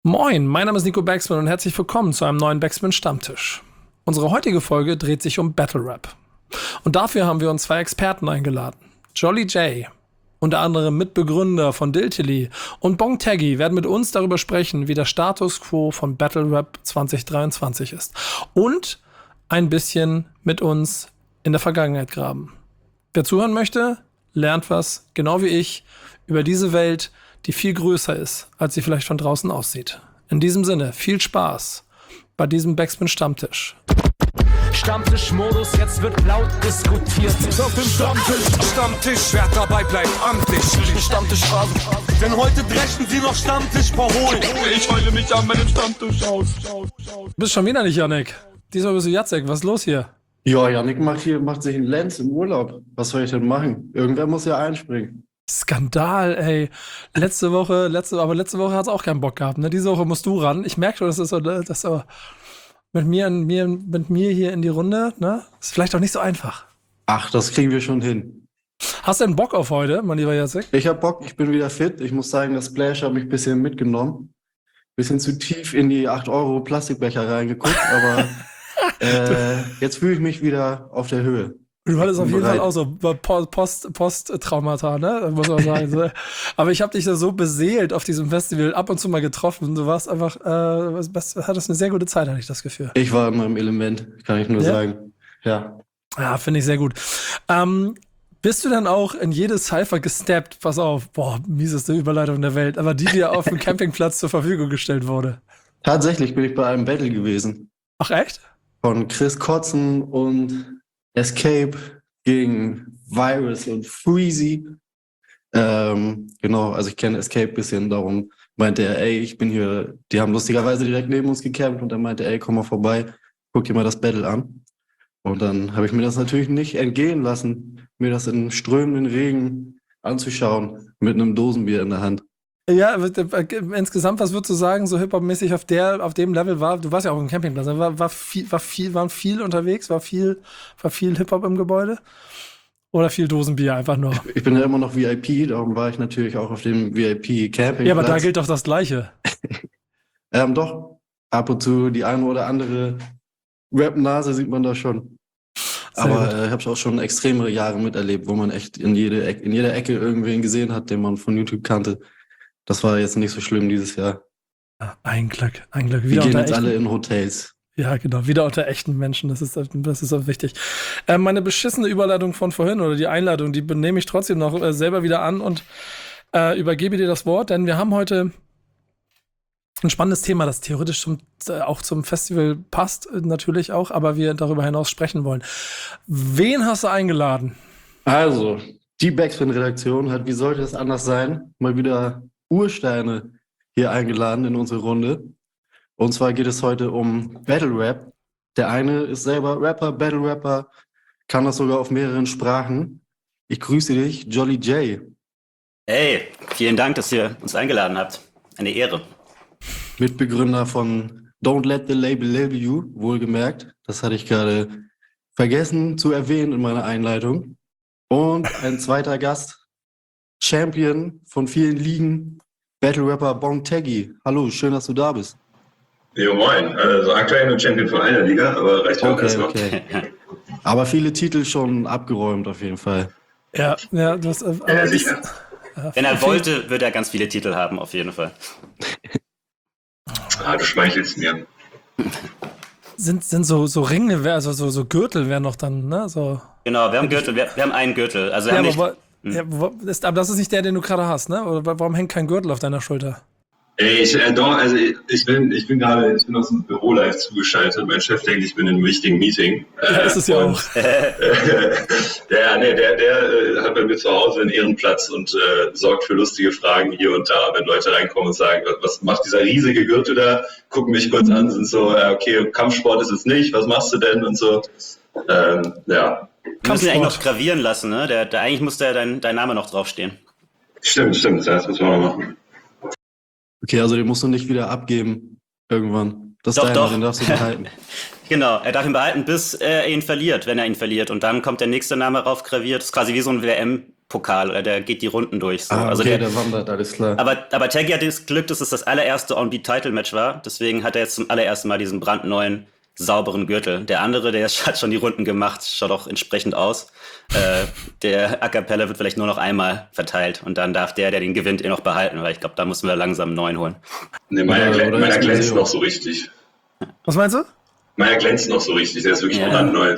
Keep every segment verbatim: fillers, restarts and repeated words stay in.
Moin, mein Name ist Nico Backspin und herzlich willkommen zu einem neuen Backspin Stammtisch. Unsere heutige Folge dreht sich um Battle Rap. Und dafür haben wir uns zwei Experten eingeladen. Jolly J, unter anderem Mitbegründer von Diltily, und Bong Taggy werden mit uns darüber sprechen, wie der Status quo von Battle Rap zwanzig dreiundzwanzig ist. Und ein bisschen mit uns in der Vergangenheit graben. Wer zuhören möchte, lernt was, genau wie ich, über diese Welt, die viel größer ist, als sie vielleicht von draußen aussieht. In diesem Sinne, viel Spaß bei diesem Backspin Stammtisch. Stammtischmodus, jetzt wird laut diskutiert. Auf dem Stammtisch, Stammtisch, wer dabei bleibt, amtlich. Stammtisch Phasen. Denn heute brechen sie noch Stammtisch verholen. Ich heule mich an meinem Stammtisch aus. Du bist schon wieder nicht, Yannick. Diesmal bist du Jacek. Was ist los hier? Ja, Yannick macht, hier, macht sich einen Lenz im Urlaub. Was soll ich denn machen? Irgendwer muss ja einspringen. Skandal, ey. Letzte Woche, letzte, aber letzte Woche hat es auch keinen Bock gehabt. Ne? Diese Woche musst du ran. Ich merke schon, das ist so, das ist so mit mir, mir, mit mir hier in die Runde, ne? Ist vielleicht auch nicht so einfach. Ach, das kriegen wir schon hin. Hast du denn Bock auf heute, mein lieber Jacek? Ich hab Bock, ich bin wieder fit. Ich muss sagen, das Splash hat mich ein bisschen mitgenommen. Bisschen zu tief in die acht Euro Plastikbecher reingeguckt, aber äh, jetzt fühle ich mich wieder auf der Höhe. Du hattest auf jeden bereit. Fall auch so Post, Post-Traumata, ne? Muss man sagen. So. Aber ich habe dich da so beseelt auf diesem Festival ab und zu mal getroffen. Du warst einfach, äh, was, was, hattest eine sehr gute Zeit, hatte ich das Gefühl. Ich war in meinem Element, kann ich nur Ja? sagen. Ja. Ja, finde ich sehr gut. Ähm, bist du dann auch in jede Cypher gesteppt? Pass auf, boah, mieseste Überleitung der Welt, aber die dir auf dem Campingplatz zur Verfügung gestellt wurde. Tatsächlich bin ich bei einem Battle gewesen. Ach, echt? Von Chris Kotzen und Escape gegen Virus und Freezy. Ähm, genau, also ich kenne Escape ein bisschen, darum meinte er, ey, ich bin hier, die haben lustigerweise direkt neben uns gecampt und er meinte, ey, komm mal vorbei, guck dir mal das Battle an. Und dann habe ich mir das natürlich nicht entgehen lassen, mir das in strömenden Regen anzuschauen, mit einem Dosenbier in der Hand. Ja, insgesamt, was würdest du sagen, so Hip-Hop-mäßig auf der, auf dem Level war, du warst ja auch im Campingplatz, war, war viel, war viel, waren viel unterwegs, war viel, war viel Hip-Hop im Gebäude? Oder viel Dosenbier einfach nur? Ich bin ja immer noch V I P, darum war ich natürlich auch auf dem V I P-Campingplatz. Ja, aber da gilt doch das Gleiche. ähm, doch, ab und zu die eine oder andere Rap-Nase sieht man da schon. Sehr Aber gut. äh, ich habe auch schon extremere Jahre miterlebt, wo man echt in, jede Ecke, in jeder Ecke irgendwen gesehen hat, den man von YouTube kannte. Das war jetzt nicht so schlimm dieses Jahr. Ja, ein Glück, ein Glück. Wir Wieder gehen unter jetzt echten, alle in Hotels. ja, genau, wieder unter echten Menschen, das ist, das ist auch wichtig. Äh, meine beschissene Überleitung von vorhin oder die Einladung, die nehme ich trotzdem noch äh, selber wieder an und äh, übergebe dir das Wort, denn wir haben heute ein spannendes Thema, das theoretisch zum, äh, auch zum Festival passt, äh, natürlich auch, aber wir darüber hinaus sprechen wollen. Wen hast du eingeladen? Also, die Backspin-Redaktion hat, wie sollte es anders sein, mal wieder Ursteine hier eingeladen in unsere Runde. Und zwar geht es heute um Battle Rap. Der eine ist selber Rapper, Battle Rapper, kann das sogar auf mehreren Sprachen. Ich grüße dich, Jolly J. Hey, vielen Dank, dass ihr uns eingeladen habt. Eine Ehre. Mitbegründer von Don't Let the Label Label You, wohlgemerkt. Das hatte ich gerade vergessen zu erwähnen in meiner Einleitung. Und ein zweiter Gast, Champion von vielen Ligen, Battle Rapper Bong Taggy. Hallo, schön, dass du da bist. Jo, moin. Also aktuell nur Champion von einer Liga, aber reicht auch Okay, erstmal. okay. Aber viele Titel schon abgeräumt auf jeden Fall. Ja, ja, das, äh, aber Ja, das, sicher. äh, Wenn er viel- wollte, würde er ganz viele Titel haben, auf jeden Fall. Ah, du schmeichelst mir. Sind, sind so, so Ringe, wär- also so, so Gürtel wären noch dann, ne? So. Genau, wir haben Gürtel, wir, wir haben einen Gürtel. Also wir Ja, haben aber, nicht, wo, ja, wo, ist, aber das ist nicht der, den du gerade hast, ne? Oder wa- warum hängt kein Gürtel auf deiner Schulter? Ey, ich, äh, doch, also ich, ich bin, ich bin gerade, ich bin aus dem Büro live zugeschaltet. Mein Chef denkt, ich bin in einem wichtigen Meeting. Ja, ist es ja und, auch. der, nee, der, der äh, hat bei mir zu Hause einen Ehrenplatz und äh, sorgt für lustige Fragen hier und da, wenn Leute reinkommen und sagen, was, was macht dieser riesige Gürtel da? Gucken mich kurz an, sind so, äh, okay, Kampfsport ist es nicht, was machst du denn und so. Ähm, ja, wir müssen ihn eigentlich Kampfsport. noch gravieren lassen, ne? Der, der, eigentlich muss da dein, dein Name noch draufstehen. stimmt, stimmt, das müssen wir mal machen. Okay, also den musst du nicht wieder abgeben irgendwann. Das ist Doch, deiner, doch. den darfst du behalten. Genau, er darf ihn behalten, bis er ihn verliert, wenn er ihn verliert. Und dann kommt der nächste Name raufgraviert. Das ist quasi wie so ein W M Pokal oder der geht die Runden durch. So. Ah, okay, also der, der wandert, alles klar. aber, aber Taggy hat das Glück, dass es das allererste On-Beat-Title-Match war. Deswegen hat er jetzt zum allerersten Mal diesen brandneuen, sauberen Gürtel. Der andere, der hat schon die Runden gemacht, schaut auch entsprechend aus. Äh, der A Cappella wird vielleicht nur noch einmal verteilt und dann darf der, der den gewinnt, eh noch behalten, weil ich glaube, da müssen wir langsam einen neuen holen. Nee, meiner, Oder- glä oder meiner ist glänzt Museum. noch so richtig. Was meinst du? Meiner glänzt noch so richtig, der ist wirklich Ja. brandneu.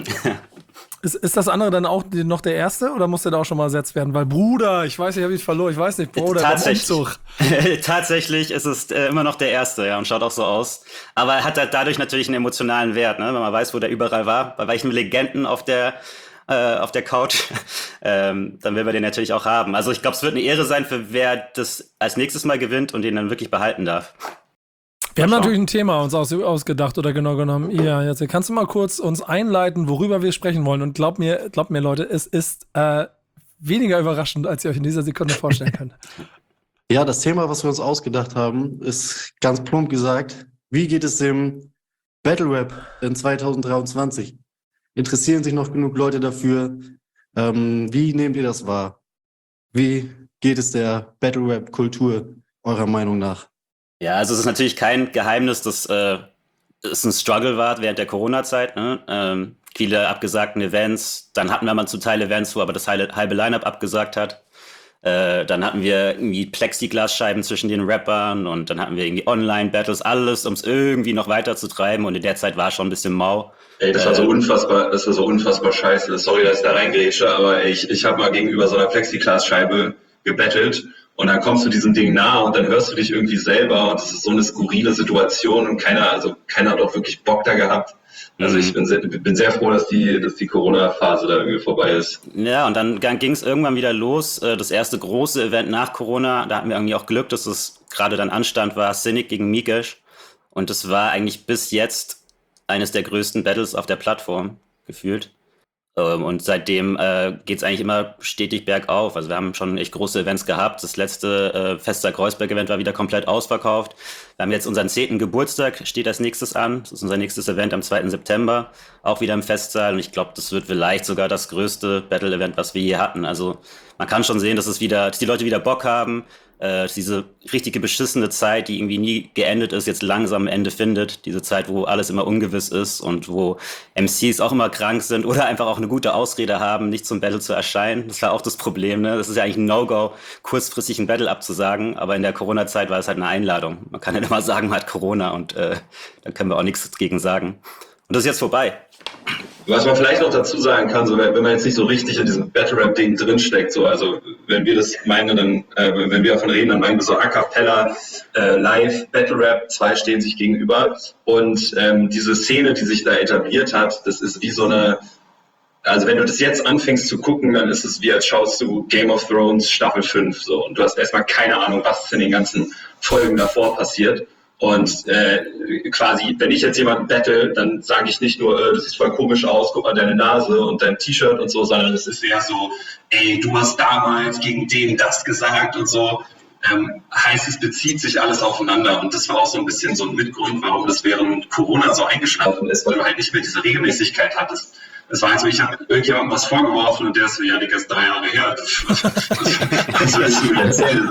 Ist, ist das andere dann auch die- noch der erste oder muss der da auch schon mal ersetzt werden? Weil Bruder, ich weiß, ich habe ihn verloren, ich weiß nicht, Bruder, beim Tatsächlich. Umzug. Tatsächlich ist es äh, immer noch der erste, ja, und schaut auch so aus. Aber er hat halt dadurch natürlich einen emotionalen Wert, ne, wenn man weiß, wo der überall war. Bei welchen Legenden auf der äh, auf der Couch, ähm, dann will man den natürlich auch haben. Also ich glaube, es wird eine Ehre sein, für wer das als nächstes Mal gewinnt und den dann wirklich behalten darf. Wir haben Mal schauen. natürlich ein Thema uns aus, ausgedacht oder genau genommen. Ja, jetzt kannst du mal kurz uns einleiten, worüber wir sprechen wollen. Und glaub mir, glaub mir, Leute, es ist äh, weniger überraschend, als ihr euch in dieser Sekunde vorstellen könnt. Ja, das Thema, was wir uns ausgedacht haben, ist ganz plump gesagt, wie geht es dem Battle Rap in zwanzig dreiundzwanzig? Interessieren sich noch genug Leute dafür? Ähm, wie nehmt ihr das wahr? Wie geht es der Battle Rap Kultur eurer Meinung nach? Ja, also es ist natürlich kein Geheimnis, dass äh, es ein Struggle war während der Corona-Zeit. Ne? Ähm, viele abgesagten Events. Dann hatten wir mal zum Teil Events, wo aber das halbe, halbe Line-Up abgesagt hat. Äh, dann hatten wir irgendwie Plexiglasscheiben zwischen den Rappern und dann hatten wir irgendwie Online-Battles, alles, um es irgendwie noch weiter zu treiben. Und in der Zeit war schon ein bisschen mau. Ey, das war so unfassbar, das war so unfassbar scheiße. Sorry, dass ich da reingrätsche, aber ich, ich habe mal gegenüber so einer Plexiglasscheibe gebettelt und dann kommst du diesem Ding nah und dann hörst du dich irgendwie selber und das ist so eine skurrile Situation und keiner, also keiner hat auch wirklich Bock da gehabt. Also ich bin sehr, bin sehr froh, dass die, dass die Corona-Phase da irgendwie vorbei ist. Ja, und dann ging es irgendwann wieder los. Äh, Das erste große Event nach Corona, da hatten wir irgendwie auch Glück, dass es gerade dann anstand, war Cynic gegen Mikesh. Und das war eigentlich bis jetzt eines der größten Battles auf der Plattform, gefühlt. Ähm, Und seitdem äh, geht es eigentlich immer stetig bergauf. Also wir haben schon echt große Events gehabt. Das letzte äh, Fester Kreuzberg-Event war wieder komplett ausverkauft. Wir haben jetzt unseren zehnten Geburtstag, steht als nächstes an. Das ist unser nächstes Event am zweiten September, auch wieder im Festsaal. Und ich glaube, das wird vielleicht sogar das größte Battle-Event, was wir je hatten. Also man kann schon sehen, dass es wieder, dass die Leute wieder Bock haben. Äh, diese richtige beschissene Zeit, die irgendwie nie geendet ist, jetzt langsam ein Ende findet. Diese Zeit, wo alles immer ungewiss ist und wo M Cs auch immer krank sind oder einfach auch eine gute Ausrede haben, nicht zum Battle zu erscheinen. Das war auch das Problem, ne? Das ist ja eigentlich ein No-Go, kurzfristig ein Battle abzusagen, aber in der Corona-Zeit war es halt eine Einladung. Man kann ja immer sagen, man hat Corona und äh, da können wir auch nichts gegen sagen. Und das ist jetzt vorbei. Was man vielleicht noch dazu sagen kann, so, wenn man jetzt nicht so richtig in diesem Battle-Rap-Ding drinsteckt, so, also wenn wir das meinen, dann, äh, wenn wir davon reden, dann meinen wir so A Cappella, äh, Live, Battle-Rap, zwei stehen sich gegenüber und ähm, diese Szene, die sich da etabliert hat, das ist wie so eine, also wenn du das jetzt anfängst zu gucken, dann ist es wie als schaust du Game of Thrones Staffel fünf so und du hast erstmal keine Ahnung, was ist in den ganzen Folgen davor passiert. Und äh, quasi, wenn ich jetzt jemanden battle, dann sage ich nicht nur, äh, das sieht voll komisch aus, guck mal deine Nase und dein T-Shirt und so, sondern es ist eher so, ey, du hast damals gegen den das gesagt und so. Ähm, heißt, es bezieht sich alles aufeinander und das war auch so ein bisschen so ein Mitgrund, warum das während Corona so eingeschlafen ist, weil du halt nicht mehr diese Regelmäßigkeit hattest. Es war halt so, ich habe irgendjemandem was vorgeworfen und der ist so, ja, Digga, ist drei Jahre her. Was, was, was willst du mir erzählen?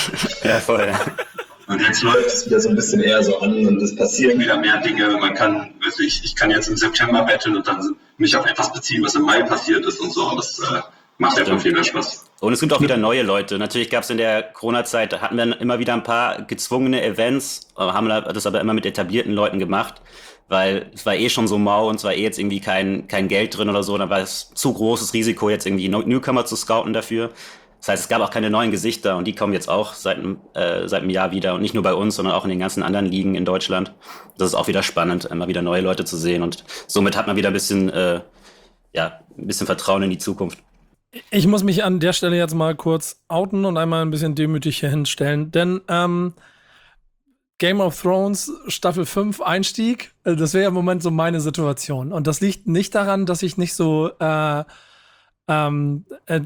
Ja, voll. Und jetzt läuft es wieder so ein bisschen eher so an und es passieren wieder mehr Dinge. Man kann, also ich, ich kann jetzt im September battlen und dann mich auf etwas beziehen, was im Mai passiert ist und so. Und das äh, macht einfach viel mehr Spaß. Und es gibt auch wieder neue Leute. Natürlich gab es in der Corona-Zeit, da hatten wir immer wieder ein paar gezwungene Events, haben das aber immer mit etablierten Leuten gemacht, weil es war eh schon so mau und es war eh jetzt irgendwie kein, kein Geld drin oder so. Da war es zu großes Risiko, jetzt irgendwie Newcomer zu scouten dafür. Das heißt, es gab auch keine neuen Gesichter und die kommen jetzt auch seit, äh, seit einem Jahr wieder und nicht nur bei uns, sondern auch in den ganzen anderen Ligen in Deutschland. Das ist auch wieder spannend, immer wieder neue Leute zu sehen und somit hat man wieder ein bisschen, äh, ja, ein bisschen Vertrauen in die Zukunft. Ich muss mich an der Stelle jetzt mal kurz outen und einmal ein bisschen demütig hier hinstellen, denn ähm, Game of Thrones Staffel fünf Einstieg, äh, das wäre im Moment so meine Situation. Und das liegt nicht daran, dass ich nicht so äh, ähm, äh,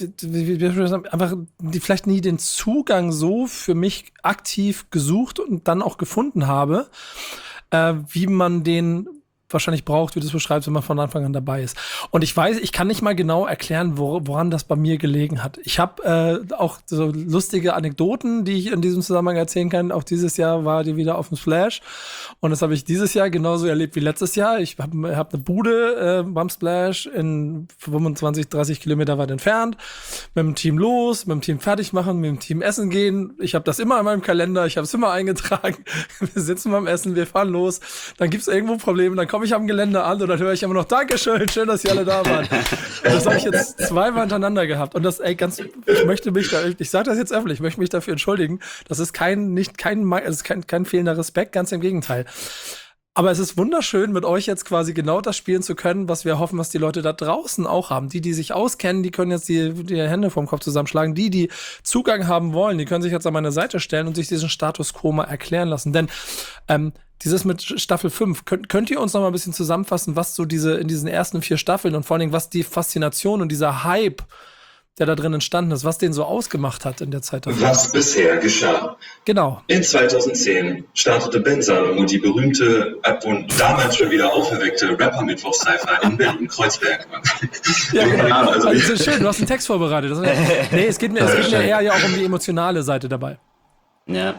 einfach die vielleicht nie den Zugang so für mich aktiv gesucht und dann auch gefunden habe, äh, wie man den wahrscheinlich braucht, wie du es beschreibst, wenn man von Anfang an dabei ist. Und ich weiß, ich kann nicht mal genau erklären, wo, woran das bei mir gelegen hat. Ich habe äh, auch so lustige Anekdoten, die ich in diesem Zusammenhang erzählen kann. Auch dieses Jahr war die wieder auf dem Splash. Und das habe ich dieses Jahr genauso erlebt wie letztes Jahr. Ich habe hab eine Bude äh, beim Splash in fünfundzwanzig, dreißig Kilometer weit entfernt. Mit dem Team los, mit dem Team fertig machen, mit dem Team essen gehen. Ich habe das immer in meinem Kalender, ich habe es immer eingetragen. Wir sitzen beim Essen, wir fahren los. Dann gibt's irgendwo Probleme, dann komme ich am Gelände an und dann höre ich immer noch Dankeschön, schön, dass ihr alle da waren. Das habe ich jetzt zweimal hintereinander gehabt. Und das, ey, ganz, ich möchte mich da, ich sage das jetzt öffentlich, ich möchte mich dafür entschuldigen. Das ist kein, nicht, kein, das ist kein, kein fehlender Respekt, ganz im Gegenteil. Aber es ist wunderschön, mit euch jetzt quasi genau das spielen zu können, was wir hoffen, was die Leute da draußen auch haben. Die, die sich auskennen, die können jetzt die, die Hände vom Kopf zusammenschlagen. Die, die Zugang haben wollen, die können sich jetzt an meine Seite stellen und sich diesen Status quo mal erklären lassen. Denn ähm, dieses mit Staffel fünf, könnt, könnt ihr uns noch mal ein bisschen zusammenfassen, was so diese in diesen ersten vier Staffeln und vor allen Dingen, was die Faszination und dieser Hype, der da drin entstanden ist, was den so ausgemacht hat in der Zeit. Was bisher geschah. Genau. In zweitausendzehn startete Ben Salomo die berühmte und damals schon wieder auferweckte Rapper-Mittwoch-Cypher in Berlin-Kreuzberg. Ja, genau. Also, also, das ist schön, du hast einen Text vorbereitet. Das ist, nee, es geht mir, es geht mir eher ja auch um die emotionale Seite dabei. Ja.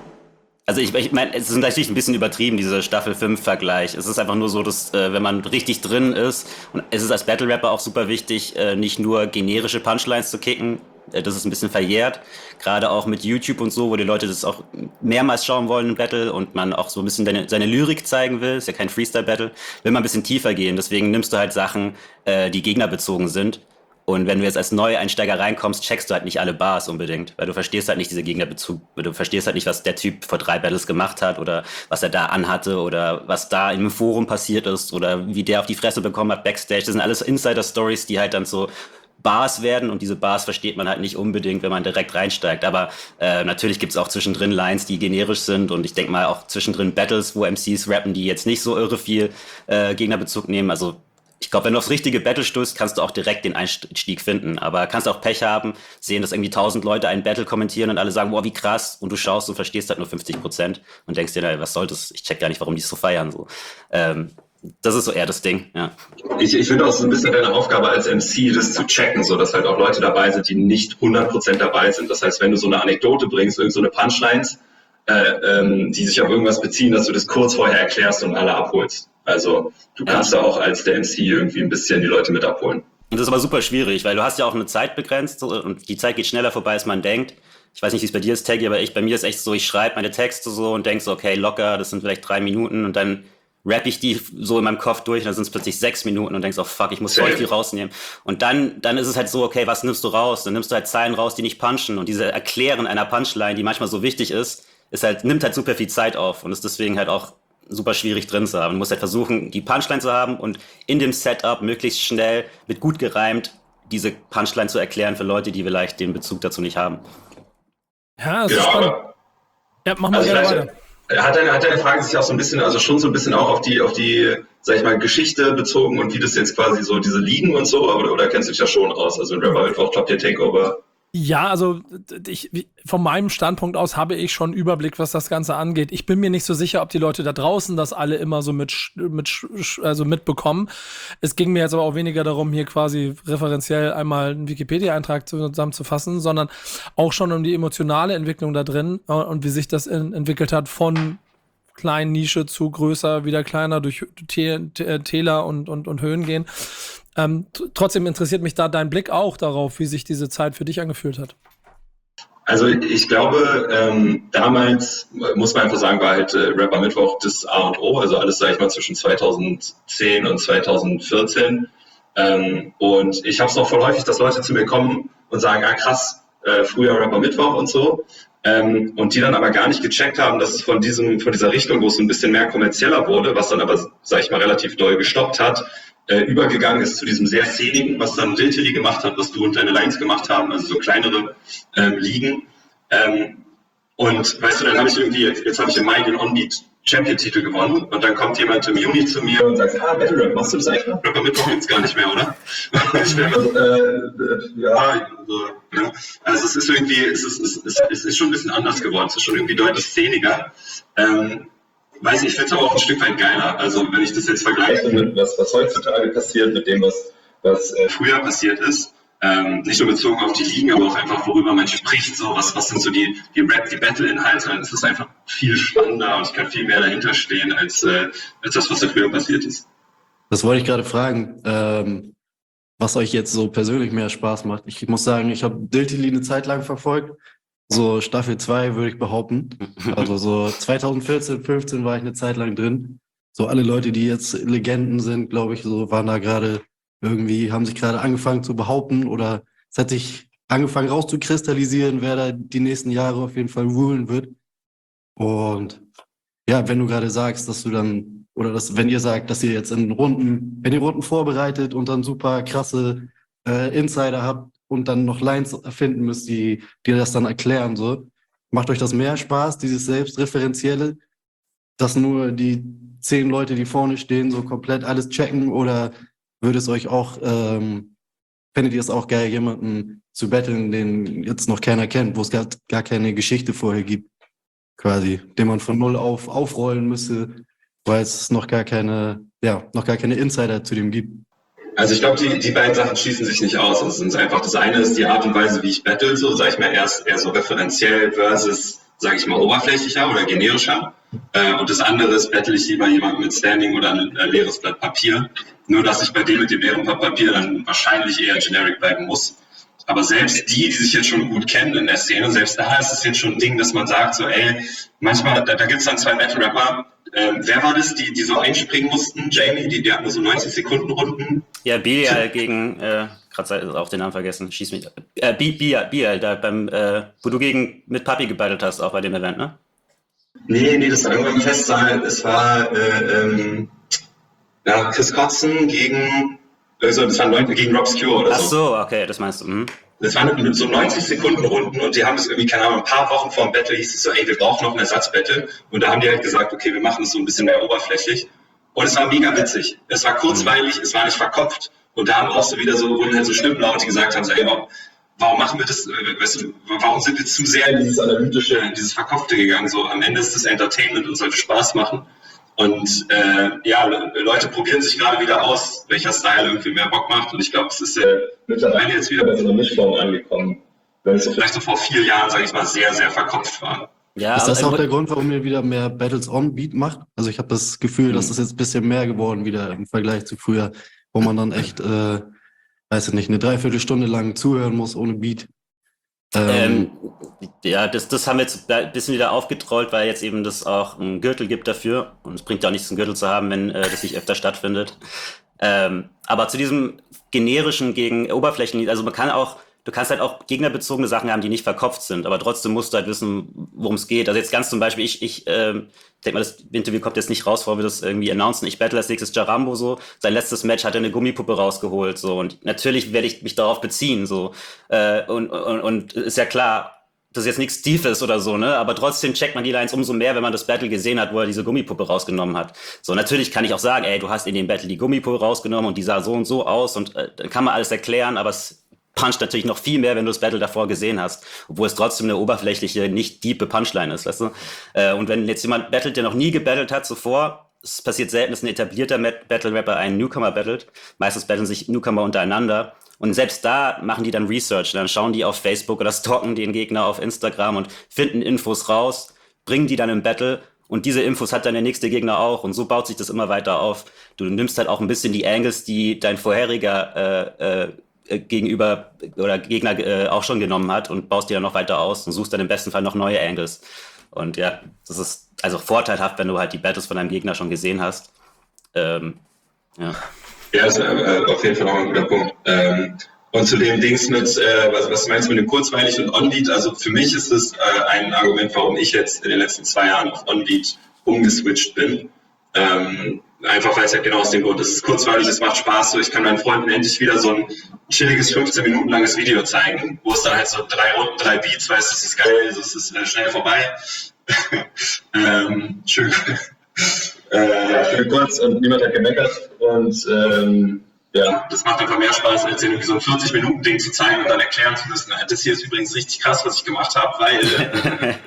Also ich, ich meine, es ist natürlich ein bisschen übertrieben, dieser Staffel fünf Vergleich. Es ist einfach nur so, dass äh, wenn man richtig drin ist, und es ist als Battle-Rapper auch super wichtig, äh, nicht nur generische Punchlines zu kicken, äh, das ist ein bisschen verjährt, gerade auch mit YouTube und so, wo die Leute das auch mehrmals schauen wollen im Battle und man auch so ein bisschen seine, seine Lyrik zeigen will, ist ja kein Freestyle-Battle, will man ein bisschen tiefer gehen, deswegen nimmst du halt Sachen, äh, die gegnerbezogen sind. Und wenn du jetzt als Neueinsteiger reinkommst, checkst du halt nicht alle Bars unbedingt, weil du verstehst halt nicht diese Gegnerbezug, du verstehst halt nicht, was der Typ vor drei Battles gemacht hat oder was er da anhatte oder was da im Forum passiert ist oder wie der auf die Fresse bekommen hat Backstage. Das sind alles Insider-Stories, die halt dann so Bars werden und diese Bars versteht man halt nicht unbedingt, wenn man direkt reinsteigt. Aber äh, natürlich gibt's auch zwischendrin Lines, die generisch sind und ich denke mal auch zwischendrin Battles, wo M Cs rappen, die jetzt nicht so irre viel äh, Gegnerbezug nehmen. Also ich glaube, wenn du aufs richtige Battle stößt, kannst du auch direkt den Einstieg finden. Aber kannst auch Pech haben, sehen, dass irgendwie tausend Leute einen Battle kommentieren und alle sagen, boah, wie krass. Und du schaust und verstehst halt nur fünfzig Prozent und denkst dir, na, was soll das? Ich check gar nicht, warum die es so feiern. So. Ähm, das ist so eher das Ding, ja. Ich, ich finde auch so ein bisschen deine Aufgabe als M C, das zu checken, so dass halt auch Leute dabei sind, die nicht hundert Prozent dabei sind. Das heißt, wenn du so eine Anekdote bringst, irgend so eine Punchlines, äh, ähm, die sich auf irgendwas beziehen, dass du das kurz vorher erklärst und alle abholst. Also du kannst ja. da auch als der M C irgendwie ein bisschen die Leute mit abholen. Und das ist aber super schwierig, weil du hast ja auch eine Zeit begrenzt und die Zeit geht schneller vorbei, als man denkt. Ich weiß nicht, wie es bei dir ist, Taggy, aber ich, bei mir ist echt so, ich schreibe meine Texte so und denk so, okay, locker, das sind vielleicht drei Minuten und dann rapp ich die so in meinem Kopf durch und dann sind es plötzlich sechs Minuten und denkst, oh fuck, ich muss voll viel rausnehmen. Und dann, dann ist es halt so, okay, was nimmst du raus? Dann nimmst du halt Zeilen raus, die nicht punchen und diese Erklären einer Punchline, die manchmal so wichtig ist, ist halt, nimmt halt super viel Zeit auf und ist deswegen halt auch super schwierig drin zu haben. Du musst halt versuchen, die Punchline zu haben und in dem Setup möglichst schnell mit gut gereimt diese Punchline zu erklären für Leute, die vielleicht den Bezug dazu nicht haben. Ja, das ist spannend. Ja, mach mal also gerne weiter. Hat deine, hat deine Frage sich auch so ein bisschen, also schon so ein bisschen auch auf die, auf die, sag ich mal, Geschichte bezogen und wie das jetzt quasi so, diese Ligen und so, oder, oder kennst du dich da schon aus? Also in Rapper Mittwoch, Top Tier Takeover. Ja, also ich, von meinem Standpunkt aus habe ich schon Überblick, was das Ganze angeht. Ich bin mir nicht so sicher, ob die Leute da draußen das alle immer so mit, mit also mitbekommen. Es ging mir jetzt aber auch weniger darum, hier quasi referenziell einmal einen Wikipedia-Eintrag zusammenzufassen, sondern auch schon um die emotionale Entwicklung da drin und wie sich das in, entwickelt hat von kleinen Nische zu größer, wieder kleiner, durch Täler und, und, und Höhen gehen. Ähm, t- trotzdem interessiert mich da dein Blick auch darauf, wie sich diese Zeit für dich angefühlt hat. Also ich glaube, ähm, damals, muss man einfach sagen, war halt äh, Rapper Mittwoch das A und O, also alles, sag ich mal, zwischen zweitausendzehn und zweitausendvierzehn. Ähm, und ich habe es noch voll häufig, dass Leute zu mir kommen und sagen, ah krass, äh, früher Rapper Mittwoch und so. Ähm, und die dann aber gar nicht gecheckt haben, dass es von diesem, von dieser Richtung, wo es ein bisschen mehr kommerzieller wurde, was dann aber, sag ich mal, relativ doll gestoppt hat, Äh, übergegangen ist zu diesem sehr szenigen, was dann Lil Tilly gemacht hat, was du und deine Lines gemacht haben, also so kleinere ähm, Ligen. Ähm, und weißt du, dann habe ich irgendwie, jetzt, jetzt habe ich im Mai den On-Beat Champion-Titel gewonnen und dann kommt jemand im Juni zu mir und sagt, ah, Battle Rap, machst du das eigentlich noch? Rapper Mittwoch gibt's gar nicht mehr, oder? Ich wäre so, äh, ja, so, ja. Also es ist irgendwie, es ist, es, ist, es ist schon ein bisschen anders geworden, es ist schon irgendwie deutlich szeniger. Ähm, weiß ich, ich finde es aber auch ein Stück weit geiler. Also wenn ich das jetzt vergleiche mit was, was heutzutage passiert, mit dem, was, was äh, früher passiert ist, ähm, nicht nur bezogen auf die Ligen, aber auch einfach, worüber man spricht, so was, was sind so die, die Rap, die Battle-Inhalte. Es ist einfach viel spannender und ich kann viel mehr dahinter stehen, als, äh, als das, was da früher passiert ist. Das wollte ich gerade fragen, ähm, was euch jetzt so persönlich mehr Spaß macht. Ich muss sagen, ich habe Diltily eine Zeit lang verfolgt. So Staffel zwei würde ich behaupten. Also so zwanzig vierzehn, fünfzehn war ich eine Zeit lang drin. So alle Leute, die jetzt Legenden sind, glaube ich, so waren da gerade irgendwie, haben sich gerade angefangen zu behaupten oder es hat sich angefangen rauszukristallisieren, wer da die nächsten Jahre auf jeden Fall rulen wird. Und ja, wenn du gerade sagst, dass du dann, oder dass, wenn ihr sagt, dass ihr jetzt in Runden, wenn ihr Runden vorbereitet und dann super krasse äh, Insider habt und dann noch Lines erfinden müsst, die, die das dann erklären, so, macht euch das mehr Spaß, dieses Selbstreferenzielle, dass nur die zehn Leute, die vorne stehen, so komplett alles checken, oder würde es euch auch, ähm, findet ihr es auch geil, jemanden zu battlen, den jetzt noch keiner kennt, wo es gar, gar keine Geschichte vorher gibt, quasi, den man von null auf aufrollen müsste, weil es noch gar keine, ja, noch gar keine Insider zu dem gibt? Also ich glaube, die, die beiden Sachen schließen sich nicht aus. Also es ist einfach, das eine ist die Art und Weise, wie ich battle, so, sag ich mal, erst eher so referenziell versus, sag ich mal, oberflächlicher oder generischer. Äh, und das andere ist, battle ich lieber jemanden mit Standing oder ein äh, leeres Blatt Papier. Nur, dass ich bei dem mit dem leeren Blatt Papier dann wahrscheinlich eher generic bleiben muss. Aber selbst die, die sich jetzt schon gut kennen in der Szene, selbst da ist es jetzt schon ein Ding, dass man sagt, so, ey, manchmal, da, da gibt es dann zwei Battle-Rapper. Ähm, wer war das, die, die so einspringen mussten? Jamie, die, die hatten so neunzig Sekunden Runden. Ja, Bial gegen, äh, gerade auch den Namen vergessen, schieß mich. Äh, Bial, Bial, da beim, äh, wo du gegen mit Papi gebattelt hast, auch bei dem Event, ne? Nee, nee, das war irgendwann im Festsaal. Es war, äh, ähm, ja, Chris Kotzen gegen, also das war neun, gegen Robscure oder so. Ach so, okay, das meinst du, mhm. Das waren mit so neunzig Sekunden Runden und die haben es irgendwie, keine Ahnung, ein paar Wochen vor dem Battle hieß es so, ey, wir brauchen noch ein Ersatzbattle. Und da haben die halt gesagt, okay, wir machen es so ein bisschen mehr oberflächlich. Und es war mega witzig. Es war kurzweilig, es war nicht verkopft. Und da haben auch so wieder so, wurden halt so Stimmenlaute, die gesagt haben, so, ey, warum machen wir das, weißt du, warum sind wir zu sehr in dieses Analytische, in dieses Verkopfte gegangen? So, am Ende ist das Entertainment und sollte Spaß machen. Und äh, ja, Leute probieren sich gerade wieder aus, welcher Style irgendwie mehr Bock macht. Und ich glaube, es ist äh, mittlerweile jetzt wieder bei so einer Mischform angekommen, wenn es so vielleicht so vor vier Jahren, sage ich mal, sehr, sehr verkopft war. Ja, ist das auch der Grund, warum ihr wieder mehr Battles on Beat macht? Also ich habe das Gefühl, dass das jetzt ein bisschen mehr geworden wieder im Vergleich zu früher, wo man dann echt, äh, weiß ich nicht, eine Dreiviertelstunde lang zuhören muss ohne Beat. Ähm, ähm, ja, das, das haben wir jetzt ein bisschen wieder aufgetrollt, weil jetzt eben das auch einen Gürtel gibt dafür. Und es bringt ja auch nichts, einen Gürtel zu haben, wenn äh, das nicht öfter stattfindet. Ähm, aber zu diesem generischen gegen Oberflächen, also man kann auch, du kannst halt auch gegnerbezogene Sachen haben, die nicht verkopft sind, aber trotzdem musst du halt wissen, worum es geht. Also jetzt ganz zum Beispiel, ich, ich ähm, denke mal, das Interview kommt jetzt nicht raus, bevor wir das irgendwie announcen. Ich battle als nächstes Jarambo so. Sein letztes Match hat er eine Gummipuppe rausgeholt so und natürlich werde ich mich darauf beziehen so. Äh, und, und, und ist ja klar, das ist jetzt nichts Tiefes oder so, ne? Aber trotzdem checkt man die Lines umso mehr, wenn man das Battle gesehen hat, wo er diese Gummipuppe rausgenommen hat. So, natürlich kann ich auch sagen, ey, du hast in dem Battle die Gummipuppe rausgenommen und die sah so und so aus und äh, dann kann man alles erklären, aber es puncht natürlich noch viel mehr, wenn du das Battle davor gesehen hast, obwohl es trotzdem eine oberflächliche, nicht diepe Punchline ist, weißt du? Äh, und wenn jetzt jemand battelt, der noch nie gebattelt hat zuvor, es passiert selten, dass ein etablierter Battle-Rapper einen Newcomer battelt. Meistens battlen sich Newcomer untereinander. Und selbst da machen die dann Research. Dann schauen die auf Facebook oder stalken den Gegner auf Instagram und finden Infos raus, bringen die dann im Battle. Und diese Infos hat dann der nächste Gegner auch. Und so baut sich das immer weiter auf. Du nimmst halt auch ein bisschen die Angles, die dein vorheriger äh, äh, gegenüber oder Gegner äh, auch schon genommen hat und baust die dann noch weiter aus und suchst dann im besten Fall noch neue Angles. Und ja, das ist also vorteilhaft, wenn du halt die Battles von deinem Gegner schon gesehen hast. Ähm, ja. Ja, das ist äh, auf jeden Fall auch ein guter Punkt. Ähm, und zu den Dings mit, äh, was, was meinst du mit dem kurzweilig und On-Beat? Also für mich ist es äh, ein Argument, warum ich jetzt in den letzten zwei Jahren auf On-Beat umgeswitcht bin. Ähm, Einfach weil es ja genau aus dem Grund ist. Es ist kurzweilig, es macht Spaß. So, ich kann meinen Freunden endlich wieder so ein chilliges fünfzehn Minuten langes Video zeigen, wo es dann halt so drei Runden, drei Beats, weißt du, es ist geil, es ist äh, schnell vorbei. ähm, schön, äh, schön kurz und niemand hat gemeckert. Und ähm, Ja, das macht einfach mehr Spaß, als irgendwie so ein vierzig-Minuten-Ding zu zeigen und dann erklären zu müssen, das hier ist übrigens richtig krass, was ich gemacht habe, weil...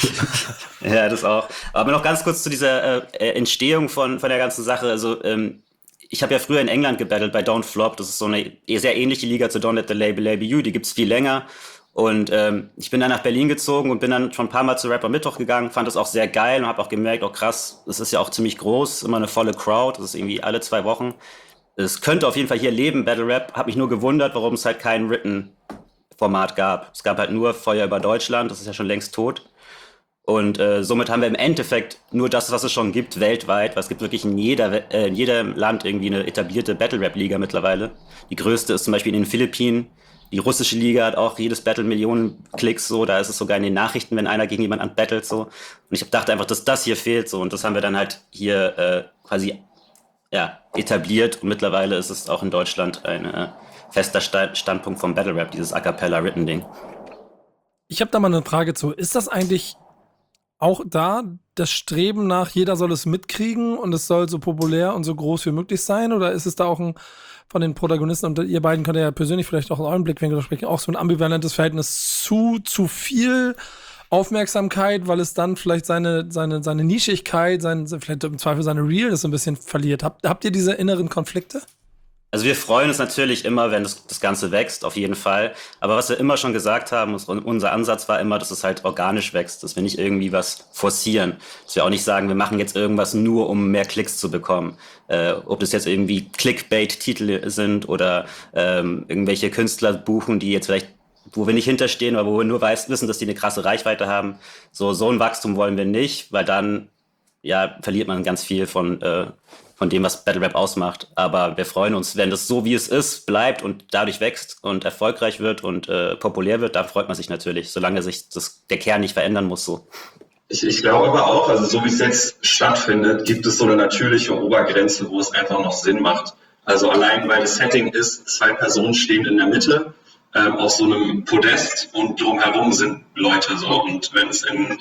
Ja, das auch. Aber noch ganz kurz zu dieser äh, Entstehung von, von der ganzen Sache. Also ähm, ich habe ja früher in England gebattelt bei Don't Flop. Das ist so eine sehr ähnliche Liga zu Don't Let the Label Label You. Die gibt's viel länger. Und ähm, ich bin dann nach Berlin gezogen und bin dann schon ein paar Mal zu Rapper Mittwoch gegangen, fand das auch sehr geil und habe auch gemerkt, oh krass, das ist ja auch ziemlich groß, immer eine volle Crowd, das ist irgendwie alle zwei Wochen. Es könnte auf jeden Fall hier leben, Battle Rap. Hab mich nur gewundert, warum es halt kein Written-Format gab. Es gab halt nur Feuer über Deutschland, das ist ja schon längst tot. Und äh, somit haben wir im Endeffekt nur das, was es schon gibt, weltweit. Weil es gibt wirklich in, jeder, äh, in jedem Land irgendwie eine etablierte Battle-Rap-Liga mittlerweile. Die größte ist zum Beispiel in den Philippinen. Die russische Liga hat auch jedes Battle Millionen Klicks, so. Da ist es sogar in den Nachrichten, wenn einer gegen jemanden battelt, so. Und ich dachte einfach, dass das hier fehlt, so. Und das haben wir dann halt hier äh, quasi ja, etabliert. Und mittlerweile ist es auch in Deutschland ein äh, fester Sta- Standpunkt vom Battle Rap, dieses A Cappella Written Ding. Ich habe da mal eine Frage zu. Ist das eigentlich auch da das Streben nach, jeder soll es mitkriegen und es soll so populär und so groß wie möglich sein? Oder ist es da auch ein, von den Protagonisten, und ihr beiden könnt ja persönlich vielleicht auch in euren Blickwinkel sprechen, auch so ein ambivalentes Verhältnis zu, zu viel Aufmerksamkeit, weil es dann vielleicht seine, seine, seine Nischigkeit, sein, vielleicht im Zweifel seine Realness ein bisschen verliert. Habt, habt ihr diese inneren Konflikte? Also wir freuen uns natürlich immer, wenn das, das Ganze wächst, auf jeden Fall. Aber was wir immer schon gesagt haben, unser Ansatz war immer, dass es halt organisch wächst, dass wir nicht irgendwie was forcieren. Dass wir auch nicht sagen, wir machen jetzt irgendwas nur, um mehr Klicks zu bekommen. Äh, ob das jetzt irgendwie Clickbait-Titel sind oder ähm, irgendwelche Künstler buchen, die jetzt vielleicht, wo wir nicht hinterstehen, aber wo wir nur weiß, wissen, dass die eine krasse Reichweite haben. So, so ein Wachstum wollen wir nicht, weil dann ja, verliert man ganz viel von, äh, von dem, was Battle Rap ausmacht. Aber wir freuen uns, wenn das so, wie es ist, bleibt und dadurch wächst und erfolgreich wird und äh, populär wird, da freut man sich natürlich, solange sich das, der Kern nicht verändern muss. So. Ich, ich glaube aber auch, also so wie es jetzt stattfindet, gibt es so eine natürliche Obergrenze, wo es einfach noch Sinn macht. Also allein, weil das Setting ist, zwei Personen stehen in der Mitte, Ähm, auf so einem Podest und drumherum sind Leute so. Und wenn es in,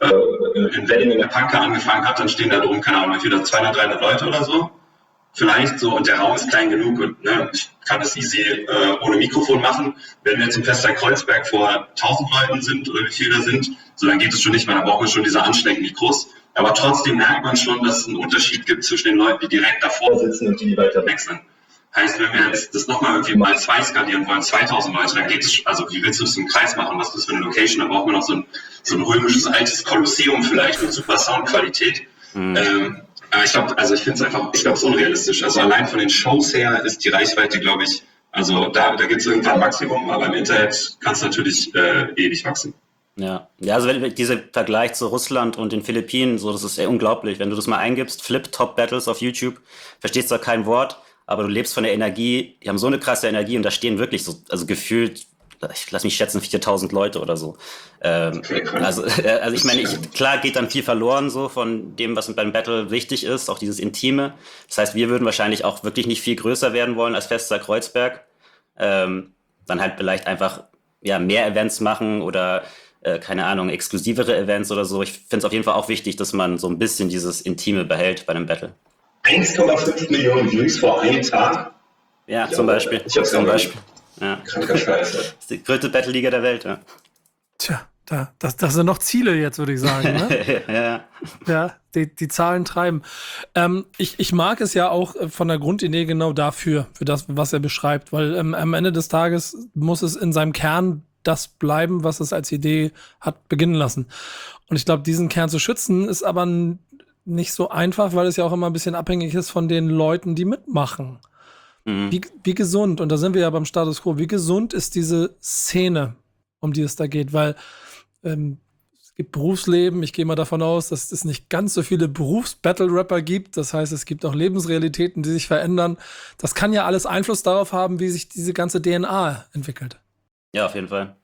äh, in Wedding in der Punker angefangen hat, dann stehen da drum, keine Ahnung, wieder zweihundert, dreihundert Leute oder so. Vielleicht so, und der Raum ist klein genug und ne, ich kann das easy äh, ohne Mikrofon machen. Wenn wir jetzt im Festsaal Kreuzberg vor tausend Leuten sind oder wie viele da sind, so dann geht es schon nicht mehr, dann brauchen wir schon diese Ansteckmikros. Aber trotzdem merkt man schon, dass es einen Unterschied gibt zwischen den Leuten, die direkt davor sitzen und die, die weiter weg sind. Heißt, wenn wir jetzt das nochmal irgendwie mal zwei skalieren wollen, zweitausend Leute, dann geht es, also wie willst du das im Kreis machen, was ist das für eine Location, da braucht man noch so ein, so ein römisches altes Kolosseum vielleicht mit super Soundqualität. Mhm. Ähm, aber ich glaube, also ich finde es einfach, ich glaube es ist unrealistisch. Also allein von den Shows her ist die Reichweite, glaube ich, also da, da gibt es irgendwann ein Maximum, aber im Internet kann es natürlich äh, ewig wachsen. Ja, ja, also wenn dieser Vergleich zu Russland und den Philippinen, so, das ist eher unglaublich. Wenn du das mal eingibst, Flip Top Battles auf YouTube, verstehst du kein Wort, aber du lebst von der Energie, die haben so eine krasse Energie und da stehen wirklich so, also gefühlt, ich lass mich schätzen, viertausend Leute oder so. Ähm, also, äh, also ich meine, ich, klar geht dann viel verloren so von dem, was beim Battle wichtig ist, auch dieses Intime. Das heißt, wir würden wahrscheinlich auch wirklich nicht viel größer werden wollen als Festsaal Kreuzberg. Ähm, dann halt vielleicht einfach ja mehr Events machen oder äh, keine Ahnung, exklusivere Events oder so. Ich finde es auf jeden Fall auch wichtig, dass man so ein bisschen dieses Intime behält bei einem Battle. eins Komma fünf Millionen Views vor einem Tag? Ja, zum Beispiel. Ich hab's zum Beispiel. Ja. Kranker Scheiße. Das ist die größte Battle-Liga der Welt, ja. Tja, da, das, das sind noch Ziele jetzt, würde ich sagen. Ne? ja. Ja, die, die Zahlen treiben. Ähm, ich, ich mag es ja auch von der Grundidee genau dafür, für das, was er beschreibt, weil ähm, am Ende des Tages muss es in seinem Kern das bleiben, was es als Idee hat beginnen lassen. Und ich glaube, diesen Kern zu schützen, ist aber n- nicht so einfach, weil es ja auch immer ein bisschen abhängig ist von den Leuten, die mitmachen. Mhm. Wie, wie gesund, und da sind wir ja beim Status Quo, wie gesund ist diese Szene, um die es da geht? Weil ähm, es gibt Berufsleben, ich gehe mal davon aus, dass es nicht ganz so viele Berufs-Battle-Rapper gibt. Das heißt, es gibt auch Lebensrealitäten, die sich verändern. Das kann ja alles Einfluss darauf haben, wie sich diese ganze D N A entwickelt. Ja, auf jeden Fall.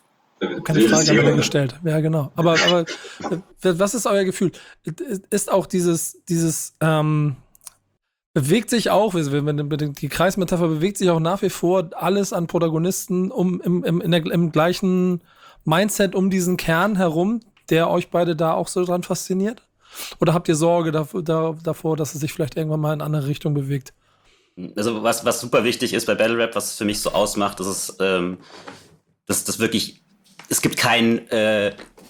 Keine Frage an mir gestellt. Ja, genau. Aber, aber was ist euer Gefühl? Ist auch dieses, dieses ähm, bewegt sich auch, die Kreismetapher bewegt sich auch nach wie vor alles an Protagonisten um im, im, in der, im gleichen Mindset um diesen Kern herum, der euch beide da auch so dran fasziniert? Oder habt ihr Sorge davor, davor dass es sich vielleicht irgendwann mal in eine andere Richtung bewegt? Also was, was super wichtig ist bei Battle Rap, was es für mich so ausmacht, das ist, ähm, dass das wirklich, es gibt kein, äh,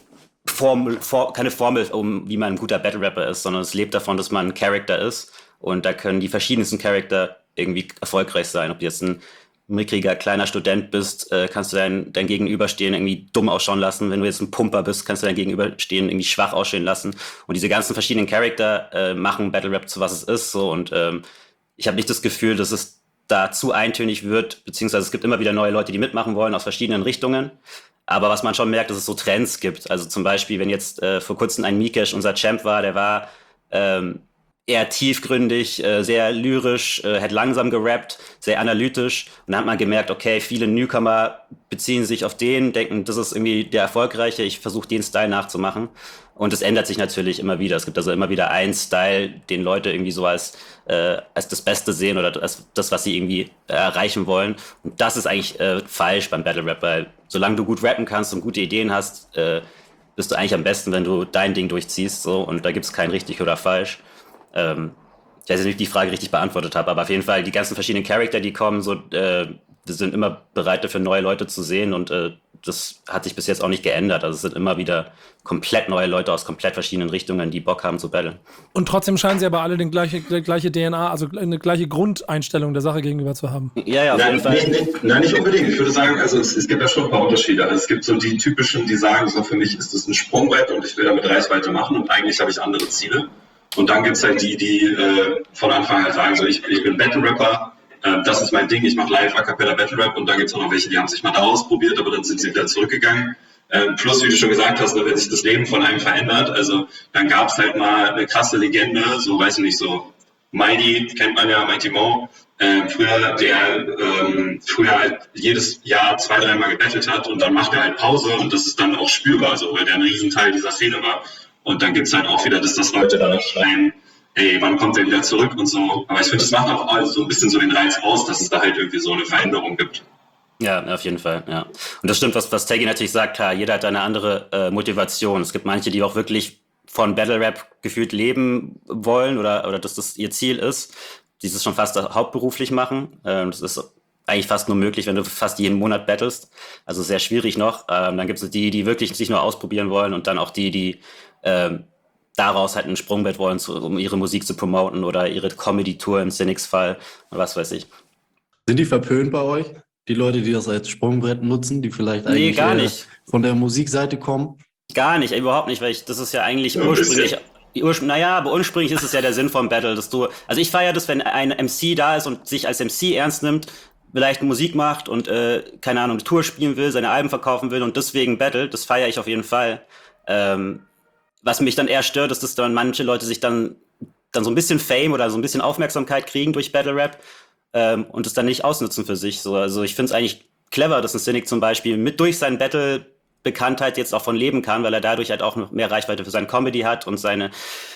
Formel, for, keine Formel, um wie man ein guter Battle Rapper ist, sondern es lebt davon, dass man ein Charakter ist und da können die verschiedensten Charakter irgendwie erfolgreich sein. Ob du jetzt ein mickriger kleiner Student bist, äh, kannst du dein, dein Gegenüberstehen irgendwie dumm ausschauen lassen. Wenn du jetzt ein Pumper bist, kannst du dein Gegenüberstehen irgendwie schwach aussehen lassen. Und diese ganzen verschiedenen Charakter äh, machen Battle Rap zu was es ist. So. Und ähm, ich habe nicht das Gefühl, dass es da zu eintönig wird, beziehungsweise es gibt immer wieder neue Leute, die mitmachen wollen aus verschiedenen Richtungen. Aber was man schon merkt, dass es so Trends gibt. Also zum Beispiel, wenn jetzt äh, vor kurzem ein Mikesh unser Champ war, der war ähm, eher tiefgründig, äh, sehr lyrisch, äh, hat langsam gerappt, sehr analytisch. Und dann hat man gemerkt, okay, viele Newcomer beziehen sich auf den, denken, das ist irgendwie der Erfolgreiche, ich versuche den Style nachzumachen. Und es ändert sich natürlich immer wieder. Es gibt also immer wieder einen Style, den Leute irgendwie so als, äh, als das Beste sehen oder als das, was sie irgendwie äh, erreichen wollen. Und das ist eigentlich äh, falsch beim Battle Rap, weil solange du gut rappen kannst und gute Ideen hast, äh, bist du eigentlich am besten, wenn du dein Ding durchziehst. So. Und da gibt es kein richtig oder falsch. Ähm, ich weiß nicht, ob ich die Frage richtig beantwortet habe, aber auf jeden Fall die ganzen verschiedenen Charakter, die kommen, so, äh, die sind immer bereit dafür, neue Leute zu sehen und äh, das hat sich bis jetzt auch nicht geändert. Also es sind immer wieder komplett neue Leute aus komplett verschiedenen Richtungen, die Bock haben zu battlen. Und trotzdem scheinen sie aber alle den gleiche, die gleiche D N A, also eine gleiche Grundeinstellung der Sache gegenüber zu haben. Ja, ja, auf Nein, jeden Fall. nicht, nicht, nein, nicht unbedingt. Ich würde sagen, also es, es gibt ja schon ein paar Unterschiede. Also es gibt so die typischen, die sagen, so für mich ist das ein Sprungbrett und ich will damit Reichweite machen und eigentlich habe ich andere Ziele. Und dann gibt es halt die, die äh, von Anfang an sagen, so ich, ich bin Battle-Rapper, äh, das ist mein Ding, ich mache live A-Cappella Battle-Rap und dann gibt es auch noch welche, die haben sich mal da ausprobiert, aber dann sind sie wieder zurückgegangen. Äh, plus, wie du schon gesagt hast, wenn sich das Leben von einem verändert, also dann gab es halt mal eine krasse Legende, so weiß ich nicht, so Mighty, kennt man ja, Mighty Mo, äh, früher, der ähm, früher halt jedes Jahr zwei, dreimal gebettelt hat und dann macht er halt Pause und das ist dann auch spürbar, so, weil der ein Riesenteil dieser Szene war. Und dann gibt es halt auch wieder, dass das Leute danach schreien, ey, wann kommt der wieder zurück und so. Aber ich finde, das macht auch so ein bisschen so den Reiz aus, dass es da halt irgendwie so eine Veränderung gibt. Ja, auf jeden Fall, ja. Und das stimmt, was, was Taggy natürlich sagt, ja, jeder hat eine andere äh, Motivation. Es gibt manche, die auch wirklich von Battle Rap gefühlt leben wollen oder, oder dass das ihr Ziel ist, die das schon fast hauptberuflich machen. Ähm, das ist eigentlich fast nur möglich, wenn du fast jeden Monat battlest. Also sehr schwierig noch. Ähm, dann gibt es die, die wirklich sich nur ausprobieren wollen und dann auch die, die ähm, daraus halt ein Sprungbrett wollen, zu, um ihre Musik zu promoten oder ihre Comedy-Tour im Cynics Fall oder was weiß ich. Sind die verpönt bei euch? Die Leute, die das als Sprungbrett nutzen, die vielleicht eigentlich nee, gar nicht. Äh, von der Musikseite kommen? Gar nicht, überhaupt nicht, weil ich, das ist ja eigentlich ja, ursprünglich... Urspr- naja, aber ursprünglich ist es ja der Sinn vom Battle, dass du... Also ich feiere das, wenn ein M C da ist und sich als M C ernst nimmt, vielleicht Musik macht und, äh, keine Ahnung, eine Tour spielen will, seine Alben verkaufen will und deswegen battelt. Das feiere ich auf jeden Fall. Ähm, Was mich dann eher stört, ist, dass dann manche Leute sich dann, dann so ein bisschen Fame oder so ein bisschen Aufmerksamkeit kriegen durch Battle Rap ähm, und es dann nicht ausnutzen für sich. So, also ich finde es eigentlich clever, dass ein Cynic zum Beispiel mit durch seinen Battle-Bekanntheit jetzt auch von leben kann, weil er dadurch halt auch noch mehr Reichweite für seine Comedy hat und seine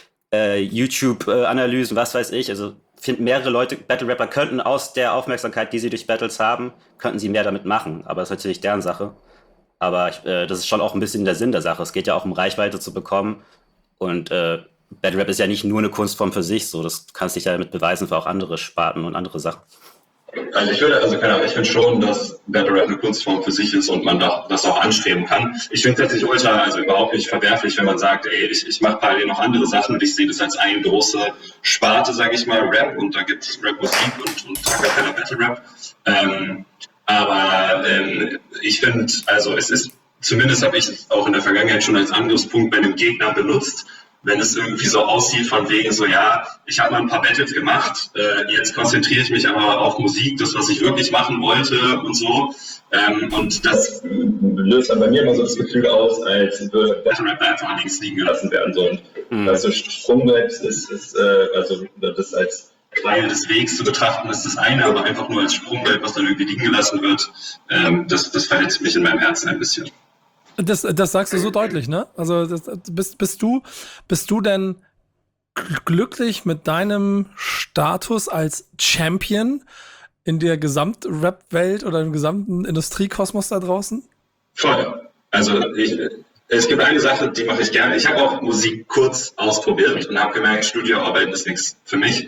äh, YouTube-Analysen, was weiß ich. Also ich finde, mehrere Leute, Battle-Rapper könnten aus der Aufmerksamkeit, die sie durch Battles haben, könnten sie mehr damit machen. Aber das ist natürlich deren Sache. Aber ich, äh, das ist schon auch ein bisschen der Sinn der Sache. Es geht ja auch um Reichweite zu bekommen. Und äh, Battle Rap ist ja nicht nur eine Kunstform für sich. So, das kannst du dich ja damit beweisen für auch andere Sparten und andere Sachen. Also ich würde, also keine Ahnung, ich finde schon, dass Battle Rap eine Kunstform für sich ist und man das auch anstreben kann. Ich finde es tatsächlich ultra, also überhaupt nicht verwerflich, wenn man sagt, ey, ich, ich mache parallel noch andere Sachen und ich sehe das als eine große Sparte, sage ich mal, Rap und da gibt es Rap-Musik und, und A-Cappella Battle Rap. Ähm, Aber ähm, ich finde, also es ist, zumindest habe ich es auch in der Vergangenheit schon als Angriffspunkt bei einem Gegner benutzt, wenn es irgendwie so aussieht von wegen so, ja, ich habe mal ein paar Battles gemacht, äh, jetzt konzentriere ich mich aber auf Musik, das, was ich wirklich machen wollte und so. Ähm, und das löst dann bei mir immer so das Gefühl aus, als würde Battle Rap einfach links liegen gelassen werden sollen. Mhm. Also Sprungbrett ist, ist äh, also das als Teil des Wegs zu betrachten, ist das eine, aber einfach nur als Sprungbrett, was dann irgendwie liegen gelassen wird, ähm, das, das verletzt mich in meinem Herzen ein bisschen. Das, das sagst du so deutlich, ne? Also das, bist, bist du, bist du denn glücklich mit deinem Status als Champion in der Gesamt-Rap-Welt oder im gesamten Industriekosmos da draußen? Voll. Also ich, es gibt eine Sache, die mache ich gerne. Ich habe auch Musik kurz ausprobiert und habe gemerkt, Studioarbeiten ist nichts für mich.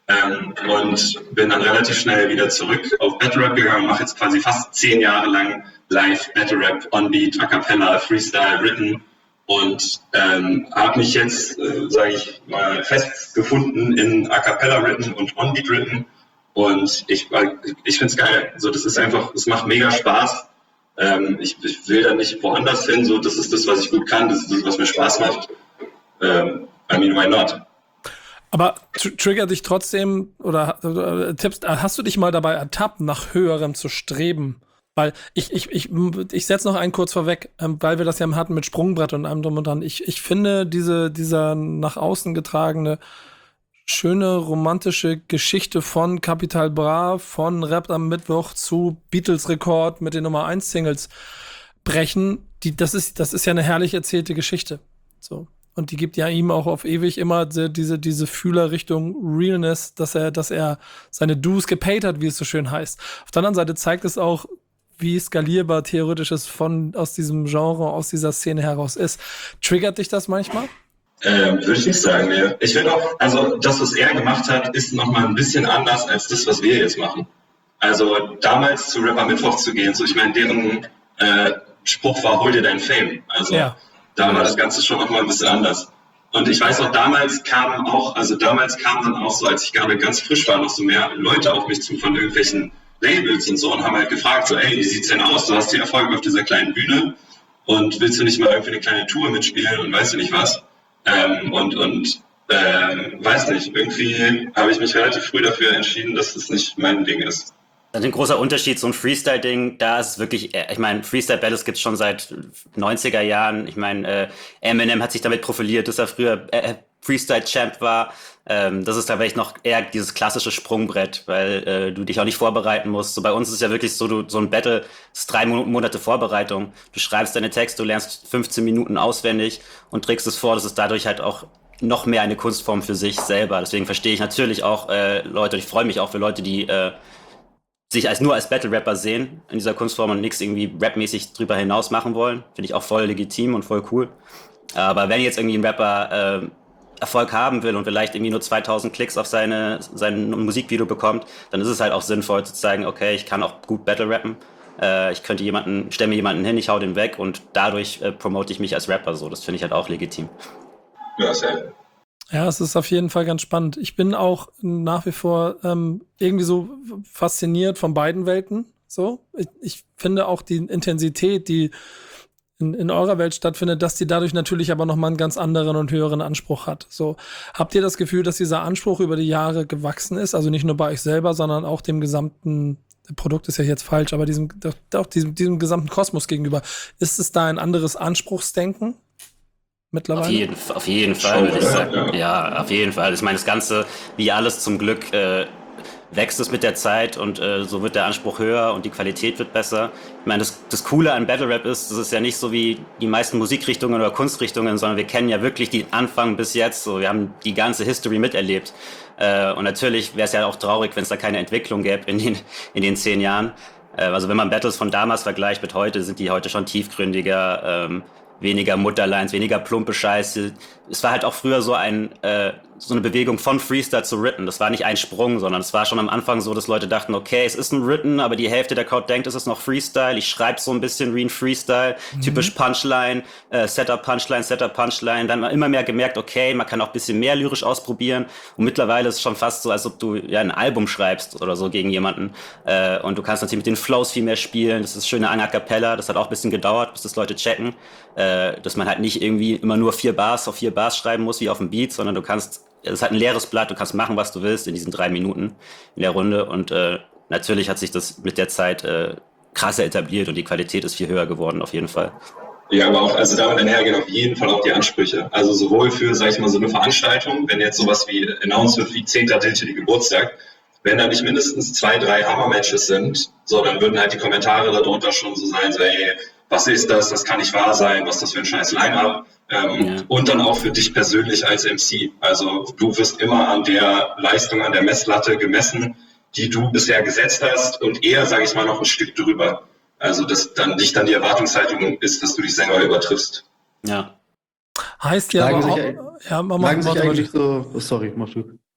Ähm, und bin dann relativ schnell wieder zurück auf Battle Rap gegangen, mache jetzt quasi fast zehn Jahre lang live Battle Rap, On Beat, A Cappella, Freestyle, Written und ähm, habe mich jetzt, äh, sage ich mal, festgefunden in A Cappella Written und On Beat Written und ich, ich finde es geil. So, das ist einfach, es macht mega Spaß. Ähm, ich, ich will da nicht woanders hin, so, das ist das, was ich gut kann, das ist das, was mir Spaß macht. Ähm, I mean, why not? Aber tr- triggert dich trotzdem oder, oder tippst, hast du dich mal dabei ertappt, nach Höherem zu streben? Weil ich, ich, ich, ich setze noch einen kurz vorweg, ähm, weil wir das ja hatten mit Sprungbrett und allem drum und dran. Ich, ich finde diese, dieser nach außen getragene, schöne, romantische Geschichte von Capital Bra, von Rap am Mittwoch zu Beatles-Rekord mit den Nummer eins Singles brechen, die, das ist, das ist ja eine herrlich erzählte Geschichte. So. Und die gibt ja ihm auch auf ewig immer diese, diese Fühler Richtung Realness, dass er, dass er seine Dues gepaid hat, wie es so schön heißt. Auf der anderen Seite zeigt es auch, wie skalierbar theoretisch es von, aus diesem Genre, aus dieser Szene heraus ist. Triggert dich das manchmal? Ähm, würde ich nicht sagen, nee. Ich finde auch, also das, was er gemacht hat, ist nochmal ein bisschen anders als das, was wir jetzt machen. Also damals zu Rapper Mittwoch zu gehen, so ich meine, deren äh, Spruch war, hol dir dein Fame. Also ja. Da war das Ganze schon nochmal ein bisschen anders. Und ich weiß auch, damals kamen auch, also damals kamen dann auch so, als ich gerade ganz frisch war, noch so mehr Leute auf mich zu von irgendwelchen Labels und so und haben halt gefragt, so, ey, wie sieht's denn aus? Du hast die Erfolge auf dieser kleinen Bühne und willst du nicht mal irgendwie eine kleine Tour mitspielen und weißt du nicht was? Ähm, und, und, ähm, weiß nicht, irgendwie habe ich mich relativ früh dafür entschieden, dass das nicht mein Ding ist. Das ist ein großer Unterschied, so ein Freestyle-Ding, da ist es wirklich, ich meine, Freestyle-Battles gibt's schon seit neunziger Jahren. Ich meine, äh, Eminem hat sich damit profiliert, dass er früher äh, Freestyle-Champ war. Ähm, das ist tatsächlich noch eher dieses klassische Sprungbrett, weil äh, du dich auch nicht vorbereiten musst. So bei uns ist es ja wirklich so, du, so ein Battle ist drei Monate Vorbereitung. Du schreibst deine Texte, du lernst fünfzehn Minuten auswendig und trägst es vor. Das ist dadurch halt auch noch mehr eine Kunstform für sich selber. Deswegen verstehe ich natürlich auch äh, Leute, ich freue mich auch für Leute, die äh, sich als nur als Battle-Rapper sehen in dieser Kunstform und nichts irgendwie rapmäßig drüber hinaus machen wollen. Finde ich auch voll legitim und voll cool. Aber wenn jetzt irgendwie ein Rapper äh, Erfolg haben will und vielleicht irgendwie nur zweitausend Klicks auf seine sein Musikvideo bekommt, dann ist es halt auch sinnvoll zu zeigen, okay, ich kann auch gut Battle rappen. Äh, ich könnte jemanden, stelle mir jemanden hin, ich hau den weg und dadurch äh, promote ich mich als Rapper so. Das finde ich halt auch legitim. Ja, sehr. Ja, es ist auf jeden Fall ganz spannend. Ich bin auch nach wie vor ähm, irgendwie so fasziniert von beiden Welten. So, ich, ich finde auch die Intensität, die in, in eurer Welt stattfindet, dass die dadurch natürlich aber nochmal einen ganz anderen und höheren Anspruch hat. So, habt ihr das Gefühl, dass dieser Anspruch über die Jahre gewachsen ist? Also nicht nur bei euch selber, sondern auch dem gesamten Produkt ist ja jetzt falsch, aber diesem, auch diesem, diesem gesamten Kosmos gegenüber. Ist es da ein anderes Anspruchsdenken? Mittlerweile? Auf jeden, auf jeden Fall, würde ich sagen. Ja, auf jeden Fall. Ich meine, das Ganze, wie alles zum Glück, äh, wächst es mit der Zeit und äh, so wird der Anspruch höher und die Qualität wird besser. Ich meine, das, das Coole an Battle Rap ist, das ist ja nicht so wie die meisten Musikrichtungen oder Kunstrichtungen, sondern wir kennen ja wirklich den Anfang bis jetzt. So, wir haben die ganze History miterlebt. Äh, und natürlich wäre es ja auch traurig, wenn es da keine Entwicklung gäbe in den, in den zehn Jahren. Äh, also wenn man Battles von damals vergleicht mit heute, sind die heute schon tiefgründiger, ähm, weniger Mutterlines, weniger plumpe Scheiße. Es war halt auch früher so ein äh, so eine Bewegung von Freestyle zu Written. Das war nicht ein Sprung, sondern es war schon am Anfang so, dass Leute dachten, okay, es ist ein Written, aber die Hälfte der Crowd denkt, es ist noch Freestyle. Ich schreibe so ein bisschen wie ein Freestyle, mhm. typisch Punchline, äh, Setup Punchline, Setup Punchline. Dann hat man immer mehr gemerkt, okay, man kann auch ein bisschen mehr lyrisch ausprobieren. Und mittlerweile ist es schon fast so, als ob du ja ein Album schreibst oder so gegen jemanden. Äh, und du kannst natürlich mit den Flows viel mehr spielen. Das ist schöne A Cappella. Das hat auch ein bisschen gedauert, bis das Leute checken. Äh, dass man halt nicht irgendwie immer nur vier Bars auf vier Bars schreiben muss, wie auf dem Beat, sondern du kannst, es ist halt ein leeres Blatt, du kannst machen, was du willst in diesen drei Minuten in der Runde und äh, natürlich hat sich das mit der Zeit äh, krasser etabliert und die Qualität ist viel höher geworden, auf jeden Fall. Ja, aber auch, also damit einhergehen auf jeden Fall auch die Ansprüche. Also sowohl für, sag ich mal, so eine Veranstaltung, wenn jetzt sowas wie announced wird, wie zehnter Digital Geburtstag, wenn da nicht mindestens zwei, drei Hammer-Matches sind, so, dann würden halt die Kommentare darunter schon so sein, so, ey, was ist das, das kann nicht wahr sein, was ist das für ein scheiß Line-Up. Ähm, ja. Und dann auch für dich persönlich als M C. Also du wirst immer an der Leistung, an der Messlatte gemessen, die du bisher gesetzt hast und eher, sage ich mal, noch ein Stück drüber. Also dass dann nicht dann die Erwartungshaltung ist, dass du dich selber übertriffst. Ja. Heißt ja, Sagen aber sich, auch, ja, man sagen macht sich mal eigentlich so, oh, sorry, mach du.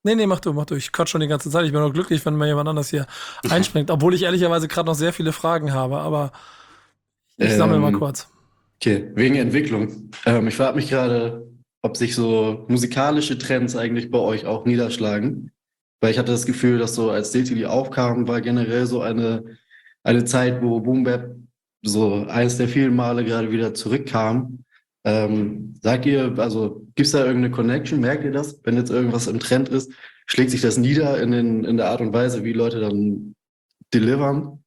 Nee, nee, mach du, mach du. Ich quatsch schon die ganze Zeit. Ich bin nur glücklich, wenn mal jemand anders hier einspringt. Obwohl ich ehrlicherweise gerade noch sehr viele Fragen habe, aber ich sammle Ähm, mal kurz. Okay, wegen Entwicklung. Ähm, ich frage mich gerade, ob sich so musikalische Trends eigentlich bei euch auch niederschlagen. Weil ich hatte das Gefühl, dass so als D T D aufkam, war generell so eine, eine Zeit, wo Boom Bap so eines der vielen Male gerade wieder zurückkam. Ähm, sagt ihr, also gibt es da irgendeine Connection? Merkt ihr das? Wenn jetzt irgendwas im Trend ist, schlägt sich das nieder in, den, in der Art und Weise, wie Leute dann delivern?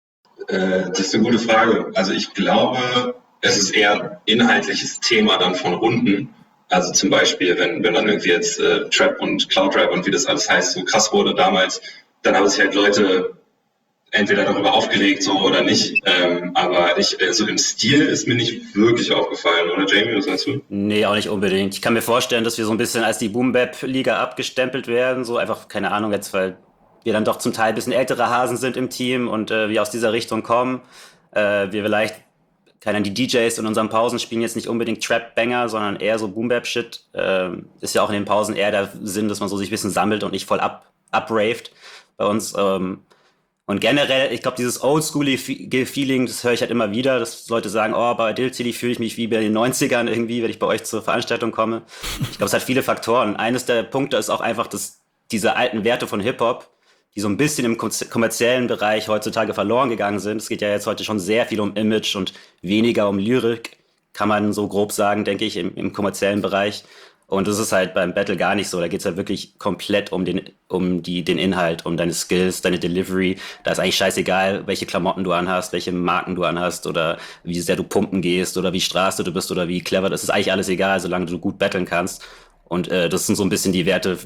Äh, das ist eine gute Frage. Also ich glaube, es ist eher ein inhaltliches Thema dann von Runden. Also zum Beispiel, wenn, wenn dann irgendwie jetzt äh, Trap und Cloud Rap und wie das alles heißt, so krass wurde damals, dann haben sich halt Leute entweder darüber aufgeregt so oder nicht. Ähm, aber ich, äh, so im Stil ist mir nicht wirklich aufgefallen, oder Jamie, was sagst du? Nee, auch nicht unbedingt. Ich kann mir vorstellen, dass wir so ein bisschen als die Boom-Bap-Liga abgestempelt werden. So einfach, keine Ahnung, jetzt, weil wir dann doch zum Teil ein bisschen ältere Hasen sind im Team und äh, wir aus dieser Richtung kommen. Äh, wir vielleicht, keine Ahnung, die D Js in unseren Pausen spielen jetzt nicht unbedingt Trap-Banger, sondern eher so Boom-Bap-Shit. Äh, ist ja auch in den Pausen eher der Sinn, dass man so sich ein bisschen sammelt und nicht voll up, upraved bei uns. Ähm, Und generell, ich glaube, dieses oldschoolige Feeling, das höre ich halt immer wieder, dass Leute sagen, oh, bei Diltily fühle ich mich wie bei den neunzigern irgendwie, wenn ich bei euch zur Veranstaltung komme. Ich glaube, es hat viele Faktoren. Eines der Punkte ist auch einfach, dass diese alten Werte von Hip-Hop, die so ein bisschen im kommerziellen Bereich heutzutage verloren gegangen sind. Es geht ja jetzt heute schon sehr viel um Image und weniger um Lyrik, kann man so grob sagen, denke ich, im, im kommerziellen Bereich. Und das ist halt beim Battle gar nicht so. Da geht's halt wirklich komplett um den, um die, den Inhalt, um deine Skills, deine Delivery. Da ist eigentlich scheißegal, welche Klamotten du anhast, welche Marken du anhast oder wie sehr du pumpen gehst oder wie straße du bist oder wie clever. Das ist eigentlich alles egal, solange du gut battlen kannst. Und äh, das sind so ein bisschen die Werte,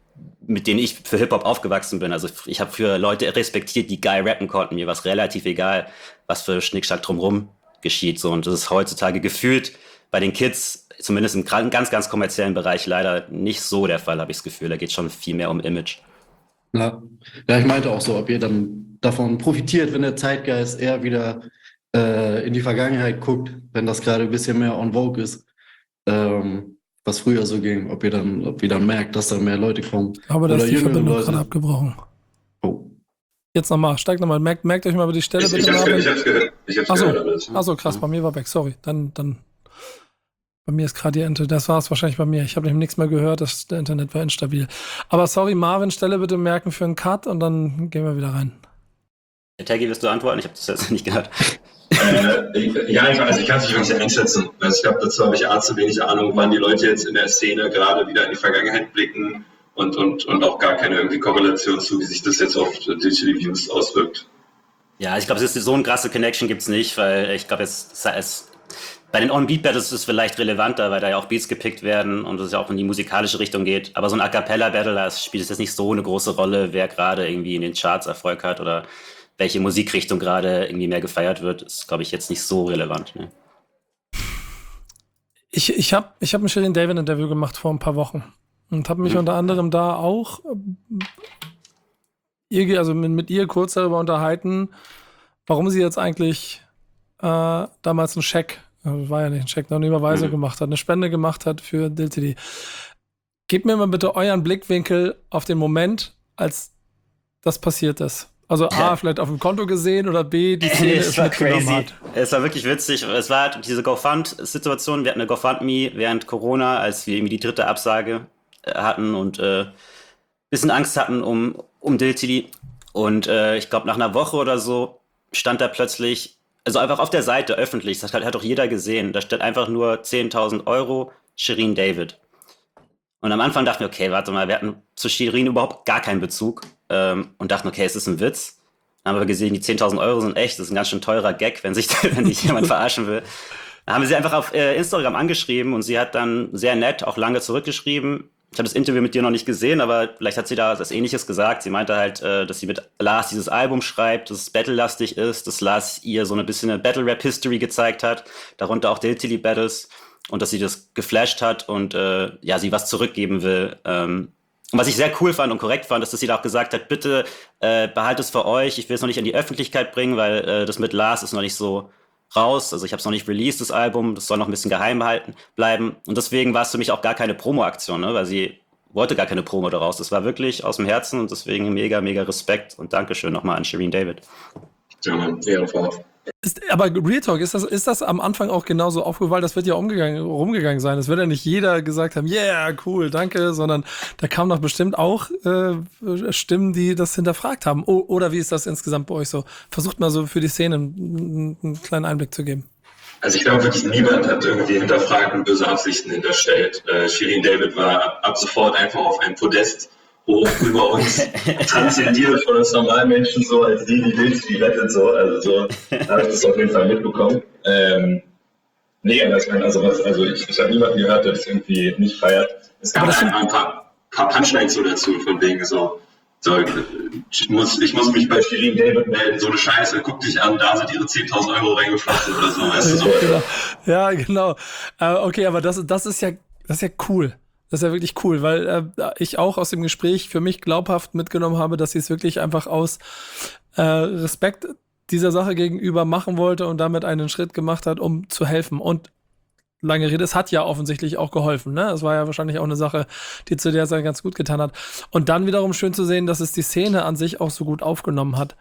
mit denen ich für Hip-Hop aufgewachsen bin. Also ich habe für Leute respektiert, die geil rappen konnten. Mir war es relativ egal, was für Schnickschnack drumrum geschieht. So. Und das ist heutzutage gefühlt bei den Kids, zumindest im ganz, ganz kommerziellen Bereich, leider nicht so der Fall, habe ich das Gefühl. Da geht es schon viel mehr um Image. Ja. Ja, ich meinte auch so, ob ihr dann davon profitiert, wenn der Zeitgeist eher wieder äh, in die Vergangenheit guckt, wenn das gerade ein bisschen mehr on vogue ist, ähm, was früher so ging, ob ihr dann, ob ihr dann merkt, dass da mehr Leute kommen. Aber da ist Oder die jüngere Verbindung Leute. gerade abgebrochen. Oh. Jetzt nochmal, steigt nochmal. Merkt, merkt euch mal über die Stelle Ich, bitte ich hab's, mal. ge- ich hab's gehört. Ich hab's Achso, gehört alles. achso, krass, bei mir war weg, sorry. Dann, dann, bei mir ist gerade die Ente, das war es wahrscheinlich bei mir. Ich habe nämlich nichts mehr gehört, das, der Internet war instabil. Aber sorry, Marvin, Stelle bitte merken für einen Cut und dann gehen wir wieder rein. Taggy, wirst du antworten? Ich habe das jetzt nicht gehört. Äh, ja, ich, also ich kann es nicht wirklich einschätzen. Also ich habe dazu habe ich A, zu wenig Ahnung, wann die Leute jetzt in der Szene gerade wieder in die Vergangenheit blicken und, und, und auch gar keine irgendwie Korrelation zu, wie sich das jetzt auf Digital Views auswirkt. Ja, ich glaube, es ist so eine krasse Connection gibt's nicht, weil ich glaube, es, es bei den On-Beat-Battles ist es vielleicht relevanter, weil da ja auch Beats gepickt werden und es ja auch in die musikalische Richtung geht. Aber so ein A-Cappella-Battle, da spielt es jetzt nicht so eine große Rolle, wer gerade irgendwie in den Charts Erfolg hat oder welche Musikrichtung gerade irgendwie mehr gefeiert wird, ist, glaube ich, jetzt nicht so relevant. Ne? Ich, ich habe ich hab ein Shirin David Interview gemacht vor ein paar Wochen und habe mich Mhm. unter anderem da auch ähm, ihr, also mit, mit ihr kurz darüber unterhalten, warum sie jetzt eigentlich äh, damals einen Scheck, äh, war ja nicht ein Scheck, noch eine Überweisung Mhm. gemacht hat, eine Spende gemacht hat für Diltily. Gebt mir mal bitte euren Blickwinkel auf den Moment, als das passiert ist. Also A, Ja. vielleicht auf dem Konto gesehen oder B, die Szene Es ist war mitgenommen crazy. hat. Es war wirklich witzig. Es war halt diese GoFund-Situation. Wir hatten eine GoFundMe während Corona, als wir irgendwie die dritte Absage äh, hatten und äh, bisschen Angst hatten um, um Diltily. Und äh, ich glaube, nach einer Woche oder so stand da plötzlich, also einfach auf der Seite öffentlich, das hat, hat auch jeder gesehen, da steht einfach nur zehntausend Euro, Shirin David. Und am Anfang dachten wir, okay, warte mal, wir hatten zu Shirin überhaupt gar keinen Bezug ähm, und dachten, okay, es ist ein Witz. Dann haben wir gesehen, die zehntausend Euro sind echt, das ist ein ganz schön teurer Gag, wenn sich, wenn sich jemand verarschen will. Dann haben wir sie einfach auf äh, Instagram angeschrieben und sie hat dann sehr nett, auch lange zurückgeschrieben. Ich habe das Interview mit dir noch nicht gesehen, aber vielleicht hat sie da was Ähnliches gesagt. Sie meinte halt, äh, dass sie mit Lars dieses Album schreibt, dass es battle-lastig ist, dass Lars ihr so ein bisschen eine Battle-Rap-History gezeigt hat, darunter auch Diltily-Battles und dass sie das geflasht hat und äh, ja, sie was zurückgeben will. Ähm, und was ich sehr cool fand und korrekt fand, ist, dass sie da auch gesagt hat, bitte äh, behaltet es für euch, ich will es noch nicht in die Öffentlichkeit bringen, weil äh, das mit Lars ist noch nicht so raus, also ich habe es noch nicht released, das Album, das soll noch ein bisschen geheim behalten bleiben und deswegen war es für mich auch gar keine Promo-Aktion, ne? Weil sie wollte gar keine Promo daraus. Das war wirklich aus dem Herzen und deswegen mega, mega Respekt und Dankeschön nochmal an Shireen David. Ja, Mann, Ehrenfort. Ist, aber Real Talk, ist das, ist das am Anfang auch genauso aufgefallen? Das wird ja umgegangen, rumgegangen sein. Es wird ja nicht jeder gesagt haben, yeah, cool, danke, sondern da kamen doch bestimmt auch äh, Stimmen, die das hinterfragt haben. O- oder wie ist das insgesamt bei euch so? Versucht mal so für die Szene einen, einen kleinen Einblick zu geben. Also ich glaube wirklich, niemand hat irgendwie hinterfragt und böse Absichten hinterstellt. Äh, Shireen David war ab, ab sofort einfach auf einem Podest hoch über uns, transzendiert von uns normalen Menschen so, als die, die Links, die rettet so. Also so habe ich das auf jeden Fall mitbekommen. Ähm, nee, das mein, also, was, also ich, ich habe niemanden gehört, der das irgendwie nicht feiert. Es gab einfach ein paar, paar Punchlines so dazu, von wegen so, so ich, muss, ich muss mich bei Shireen David melden, so eine Scheiße, guck dich an, da sind ihre zehntausend Euro reingeflossen oder so, weißt du so. Genau. Ja, genau. Äh, okay, aber das, das ist ja, das ist ja cool. Das ist ja wirklich cool, weil äh, ich auch aus dem Gespräch für mich glaubhaft mitgenommen habe, dass sie es wirklich einfach aus äh, Respekt dieser Sache gegenüber machen wollte und damit einen Schritt gemacht hat, um zu helfen. Und lange Rede, es hat ja offensichtlich auch geholfen. Ne? Es war ja wahrscheinlich auch eine Sache, die zu der Zeit ganz gut getan hat. Und dann wiederum schön zu sehen, dass es die Szene an sich auch so gut aufgenommen hat.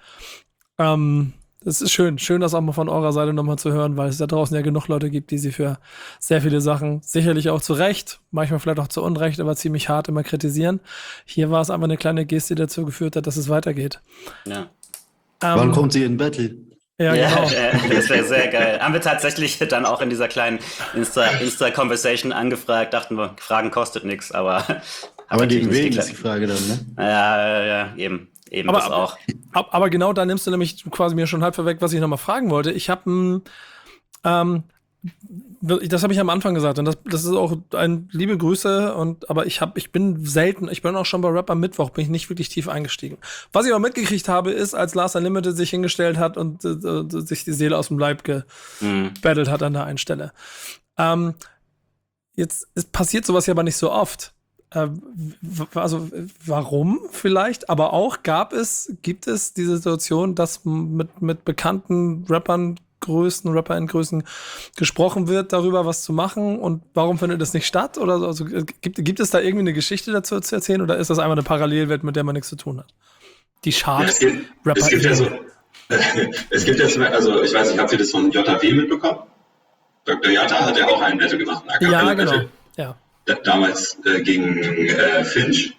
Ähm, Das ist schön, schön, das auch mal von eurer Seite nochmal zu hören, weil es da draußen ja genug Leute gibt, die sie für sehr viele Sachen, sicherlich auch zu Recht, manchmal vielleicht auch zu Unrecht, aber ziemlich hart immer kritisieren. Hier war es einfach eine kleine Geste, die dazu geführt hat, dass es weitergeht. Ja. Ähm, Wann kommt sie in Battle? Ja, Ja, genau. äh, das wäre sehr geil. Haben wir tatsächlich dann auch in dieser kleinen Insta, Insta-Conversation angefragt, dachten wir, Fragen kostet nichts, aber... Aber gegen wen geklappt. ist die Frage dann, ne? Ja, ja, ja, eben. Eben Aber, das auch. aber, aber genau da nimmst du nämlich quasi mir schon halb vorweg, was ich nochmal fragen wollte. Ich habe, ähm, das habe ich am Anfang gesagt und das, das ist auch ein liebe Grüße und aber ich habe, ich bin selten, ich bin auch schon bei Rap am Mittwoch, bin ich nicht wirklich tief eingestiegen. Was ich aber mitgekriegt habe, ist, als Lars Unlimited sich hingestellt hat und äh, sich die Seele aus dem Leib gebettelt mhm. hat an der einen Stelle. Ähm, jetzt ist, passiert sowas ja aber nicht so oft. Also warum vielleicht, aber auch gab es, gibt es die Situation, dass mit, mit bekannten Rappern, Größen, Rapper-Größen gesprochen wird darüber, was zu machen und warum findet das nicht statt? Oder so? Also gibt, gibt es da irgendwie eine Geschichte dazu zu erzählen oder ist das einfach eine Parallelwelt, mit der man nichts zu tun hat? Die Chart-Rapper. Es gibt ja so, es gibt jetzt, also ich weiß nicht, habt ihr das von J W mitbekommen? Doktor Jata hat ja auch einen Battle gemacht. Ja, genau, ja. Damals äh, gegen äh, Finch.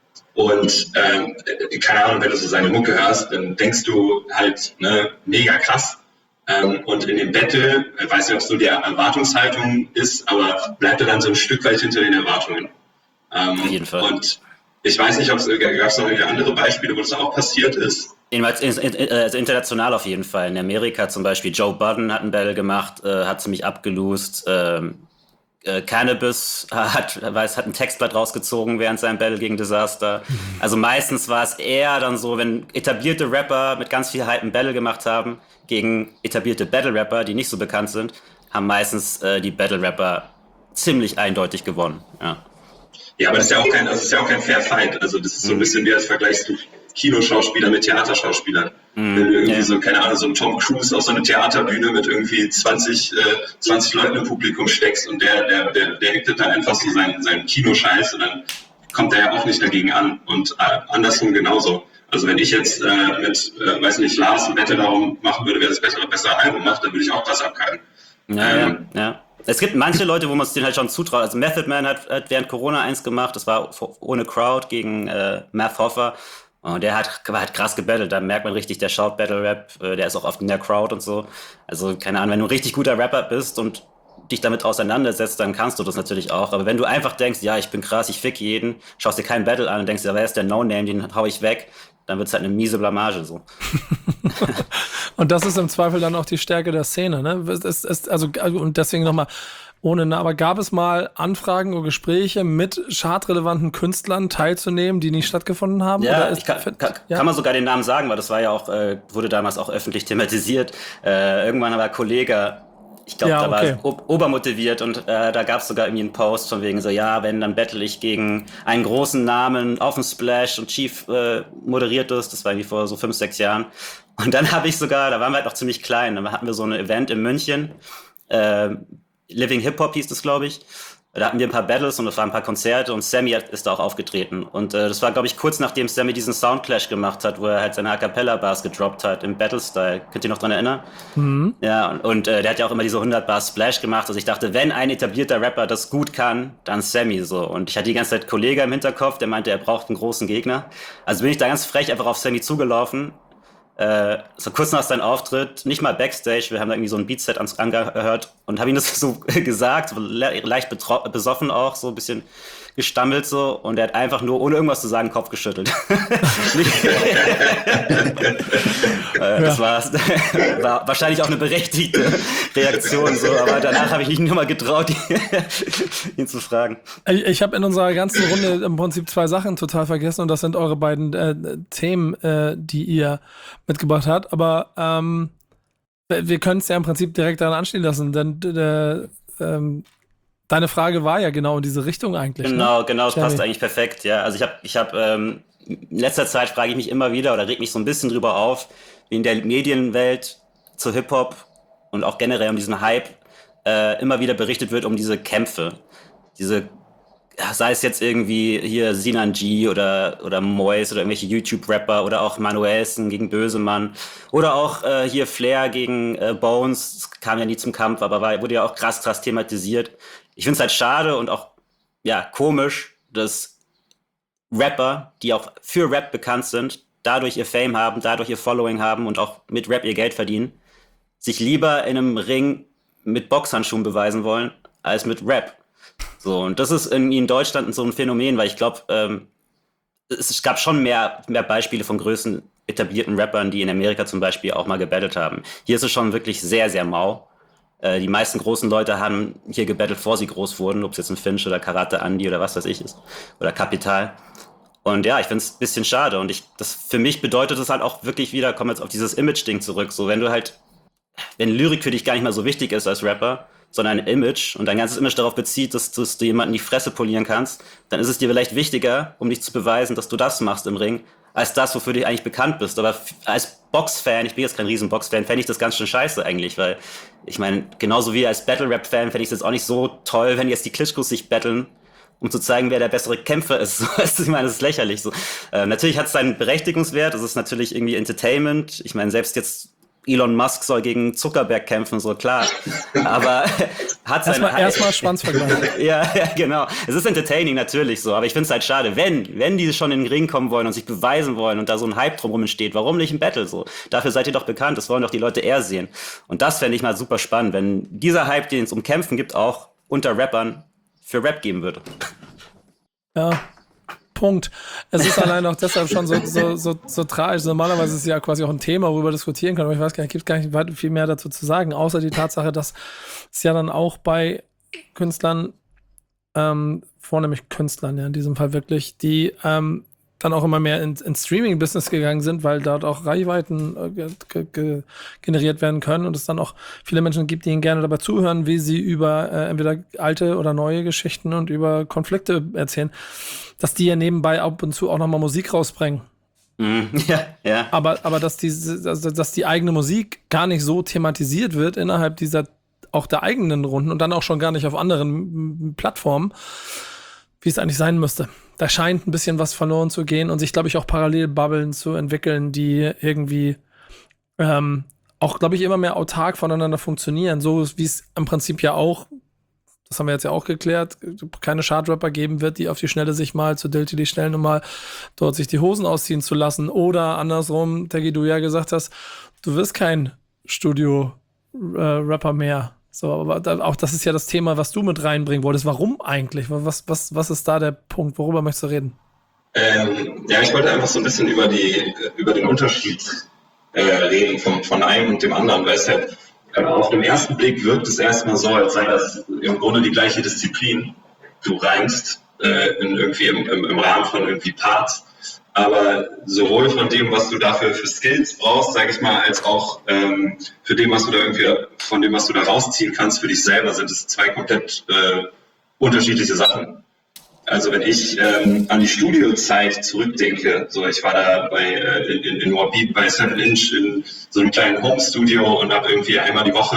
Und ähm, keine Ahnung, wenn du so seine Mucke hörst, dann denkst du halt, ne, mega krass. Ähm, und in dem Battle, ich weiß nicht, ob es so die Erwartungshaltung ist, aber bleibt er dann so ein Stück weit hinter den Erwartungen. Ähm, Auf jeden Fall. Und ich weiß nicht, ob es gab es noch andere Beispiele, wo das auch passiert ist. Also international auf jeden Fall. In Amerika zum Beispiel, Joe Budden hat ein Battle gemacht, äh, hat ziemlich abgelost. Ähm, Äh, Cannabis hat, weiß, hat ein Textblatt rausgezogen während seinem Battle gegen Disaster. Also meistens war es eher dann so, wenn etablierte Rapper mit ganz viel Hype ein Battle gemacht haben gegen etablierte Battle-Rapper, die nicht so bekannt sind, haben meistens äh, die Battle-Rapper ziemlich eindeutig gewonnen. Ja. Ja, aber das ist ja auch kein, also das ist ja auch kein Fair Fight. Also das ist so ein bisschen wie als vergleichst du Kinoschauspieler mit Theaterschauspielern. Mm, Wenn du irgendwie yeah. so, keine Ahnung, so einen Tom Cruise auf so eine Theaterbühne mit irgendwie zwanzig, äh, zwanzig Leuten im Publikum steckst und der, der, der, der hektet dann einfach so seinen, seinen Kinoscheiß und dann kommt der ja auch nicht dagegen an. Und äh, andersrum genauso. Also wenn ich jetzt äh, mit, äh, weiß nicht, Lars ein Battle darum machen würde, wer das bessere, bessere Album macht, dann würde ich auch das abkalten. Ja, ähm, ja, ja. Es gibt manche Leute, wo man es denen halt schon zutraut. Also Method Man hat, hat während Corona eins gemacht, das war ohne Crowd gegen äh, Math Hoffa. Und der hat, hat krass gebattelt, da merkt man richtig, der schaut Battle-Rap, äh, der ist auch oft in der Crowd und so. Also keine Ahnung, wenn du ein richtig guter Rapper bist und dich damit auseinandersetzt, dann kannst du das natürlich auch. Aber wenn du einfach denkst, ja, ich bin krass, ich fick jeden, schaust dir keinen Battle an und denkst, ja, wer ist der No-Name, den hau ich weg, dann wird's halt eine miese Blamage so. Und das ist im Zweifel dann auch die Stärke der Szene, ne? Es, es, also, und deswegen nochmal, ohne, aber gab es mal Anfragen oder Gespräche mit chartrelevanten Künstlern teilzunehmen, die nicht stattgefunden haben? Ja, oder ist, ich kann, kann, ja? kann man sogar den Namen sagen, weil das war ja auch, äh, wurde damals auch öffentlich thematisiert. Äh, irgendwann war Kollege, ich glaube, ja, da okay. war o- obermotiviert und äh, da gab es sogar irgendwie einen Post von wegen so, ja, wenn, dann battle ich gegen einen großen Namen auf dem Splash und Chief äh, moderiert ist, das war irgendwie vor so fünf, sechs Jahren. Und dann habe ich sogar, da waren wir halt noch ziemlich klein, dann hatten wir so ein Event in München, äh, Living Hip Hop hieß das, glaube ich. Da hatten wir ein paar Battles und das waren ein paar Konzerte und Sammy ist da auch aufgetreten. Und äh, das war, glaube ich, kurz nachdem Sammy diesen Soundclash gemacht hat, wo er halt seine A-Cappella-Bars gedroppt hat im Battle-Style. Könnt ihr noch dran erinnern? Mhm. Ja, und, und äh, der hat ja auch immer diese hundert-Bar-Splash gemacht. Also ich dachte, wenn ein etablierter Rapper das gut kann, dann Sammy so. Und ich hatte die ganze Zeit einen Kollegen im Hinterkopf, der meinte, er braucht einen großen Gegner. Also bin ich da ganz frech einfach auf Sammy zugelaufen. Äh, so kurz nach seinem Auftritt, nicht mal Backstage, wir haben da irgendwie so ein Beatset angehört und habe ihm das so gesagt, so le- leicht betro- besoffen auch, so ein bisschen gestammelt so und er hat einfach nur, ohne irgendwas zu sagen, Kopf geschüttelt. äh, das war, war wahrscheinlich auch eine berechtigte Reaktion, so, aber danach habe ich mich nur mal getraut, ihn zu fragen. Ich, ich habe in unserer ganzen Runde im Prinzip zwei Sachen total vergessen und das sind eure beiden äh, Themen, äh, die ihr mitgebracht habt, aber ähm, wir können es ja im Prinzip direkt daran anstehen lassen, denn äh, ähm, deine Frage war ja genau in diese Richtung eigentlich. Genau, ne? genau, das passt eigentlich perfekt, ja. Also ich habe, ich habe ähm, in letzter Zeit frage ich mich immer wieder oder reg mich so ein bisschen drüber auf, wie in der Medienwelt zu Hip-Hop und auch generell um diesen Hype äh, immer wieder berichtet wird um diese Kämpfe. Diese, sei es jetzt irgendwie hier Sinan G oder, oder Mois oder irgendwelche YouTube-Rapper oder auch Manuelsen gegen Bösemann oder auch äh, hier Flair gegen äh, Bones, das kam ja nie zum Kampf, aber war, wurde ja auch krass, krass thematisiert. Ich finde es halt schade und auch ja komisch, dass Rapper, die auch für Rap bekannt sind, dadurch ihr Fame haben, dadurch ihr Following haben und auch mit Rap ihr Geld verdienen, sich lieber in einem Ring mit Boxhandschuhen beweisen wollen, als mit Rap. So, und das ist irgendwie in Deutschland so ein Phänomen, weil ich glaube, ähm, es gab schon mehr, mehr Beispiele von größten etablierten Rappern, die in Amerika zum Beispiel auch mal gebattelt haben. Hier ist es schon wirklich sehr, sehr mau. Äh, die meisten großen Leute haben hier gebattelt, bevor sie groß wurden, ob es jetzt ein Finch oder Karate Andy oder was weiß ich ist. Oder Kapital. Und ja, ich finde es ein bisschen schade. Und ich, das für mich bedeutet es halt auch wirklich wieder, kommen jetzt auf dieses Image-Ding zurück. So, wenn du halt, wenn Lyrik für dich gar nicht mal so wichtig ist als Rapper, sondern ein Image und dein ganzes Image darauf bezieht, dass, dass du jemanden die Fresse polieren kannst, dann ist es dir vielleicht wichtiger, um dich zu beweisen, dass du das machst im Ring, als das, wofür du eigentlich bekannt bist. Aber f- als Box-Fan, ich bin jetzt kein riesen Box-Fan, fände ich das ganz schön scheiße eigentlich, weil ich meine, genauso wie als Battle-Rap-Fan fände ich es jetzt auch nicht so toll, wenn jetzt die Klitschkos sich battlen, um zu zeigen, wer der bessere Kämpfer ist. Ich meine, das ist lächerlich. So. Äh, natürlich hat es seinen Berechtigungswert, es ist natürlich irgendwie Entertainment. Ich meine, selbst jetzt Elon Musk soll gegen Zuckerberg kämpfen, so klar. Aber hat seine... Erstmal, erstmal Schwanzvergleich. ja, ja, genau. Es ist entertaining natürlich so, aber ich finde es halt schade, wenn, wenn die schon in den Ring kommen wollen und sich beweisen wollen und da so ein Hype drumherum entsteht, warum nicht ein Battle so? Dafür seid ihr doch bekannt, das wollen doch die Leute eher sehen. Und das fände ich mal super spannend, wenn dieser Hype, den es um Kämpfen gibt, auch unter Rappern für Rap geben würde. Ja. Punkt. Es ist allein auch deshalb schon so, so, so, so tragisch. Normalerweise ist es ja quasi auch ein Thema, worüber wir diskutieren können, aber ich weiß gar nicht, gibt gar nicht viel mehr dazu zu sagen, außer die Tatsache, dass es ja dann auch bei Künstlern, ähm, vornehmlich Künstlern ja in diesem Fall wirklich, die ähm, dann auch immer mehr ins in Streaming-Business gegangen sind, weil dort auch Reichweiten äh, ge- ge- generiert werden können und es dann auch viele Menschen gibt, die ihnen gerne dabei zuhören, wie sie über äh, entweder alte oder neue Geschichten und über Konflikte erzählen, dass die ja nebenbei ab und zu auch nochmal Musik rausbringen. Mm, ja, ja. Aber, aber dass, die, also dass die eigene Musik gar nicht so thematisiert wird innerhalb dieser, auch der eigenen Runden und dann auch schon gar nicht auf anderen Plattformen, wie es eigentlich sein müsste. Da scheint ein bisschen was verloren zu gehen und sich, glaube ich, auch Parallelbubbeln zu entwickeln, die irgendwie ähm, auch, glaube ich, immer mehr autark voneinander funktionieren. So wie es im Prinzip ja auch, das haben wir jetzt ja auch geklärt, keine Chartrapper geben wird, die auf die Schnelle sich mal zu Diltily stellen, um mal dort sich die Hosen ausziehen zu lassen. Oder andersrum, Teggy, du ja gesagt hast, du wirst kein Studio-Rapper mehr. So, aber da, auch das ist ja das Thema, was du mit reinbringen wolltest. Warum eigentlich? Was, was, was ist da der Punkt? Worüber möchtest du reden? Ähm, ja, ich wollte einfach so ein bisschen über die über den Unterschied äh, reden von, von einem und dem anderen, weil es halt äh, auf den ersten Blick wirkt es erstmal so, als sei das im Grunde die gleiche Disziplin. Du reimst äh, in irgendwie im, im, im Rahmen von irgendwie Parts. Aber sowohl von dem, was du dafür für Skills brauchst, sage ich mal, als auch ähm, für dem, was du da irgendwie, von dem, was du da rausziehen kannst für dich selber, sind es zwei komplett äh, unterschiedliche Sachen. Also wenn ich ähm, an die Studiozeit zurückdenke, so ich war da bei äh, in, in Moabit bei Seven Inch in so einem kleinen Home-Studio und habe irgendwie einmal die Woche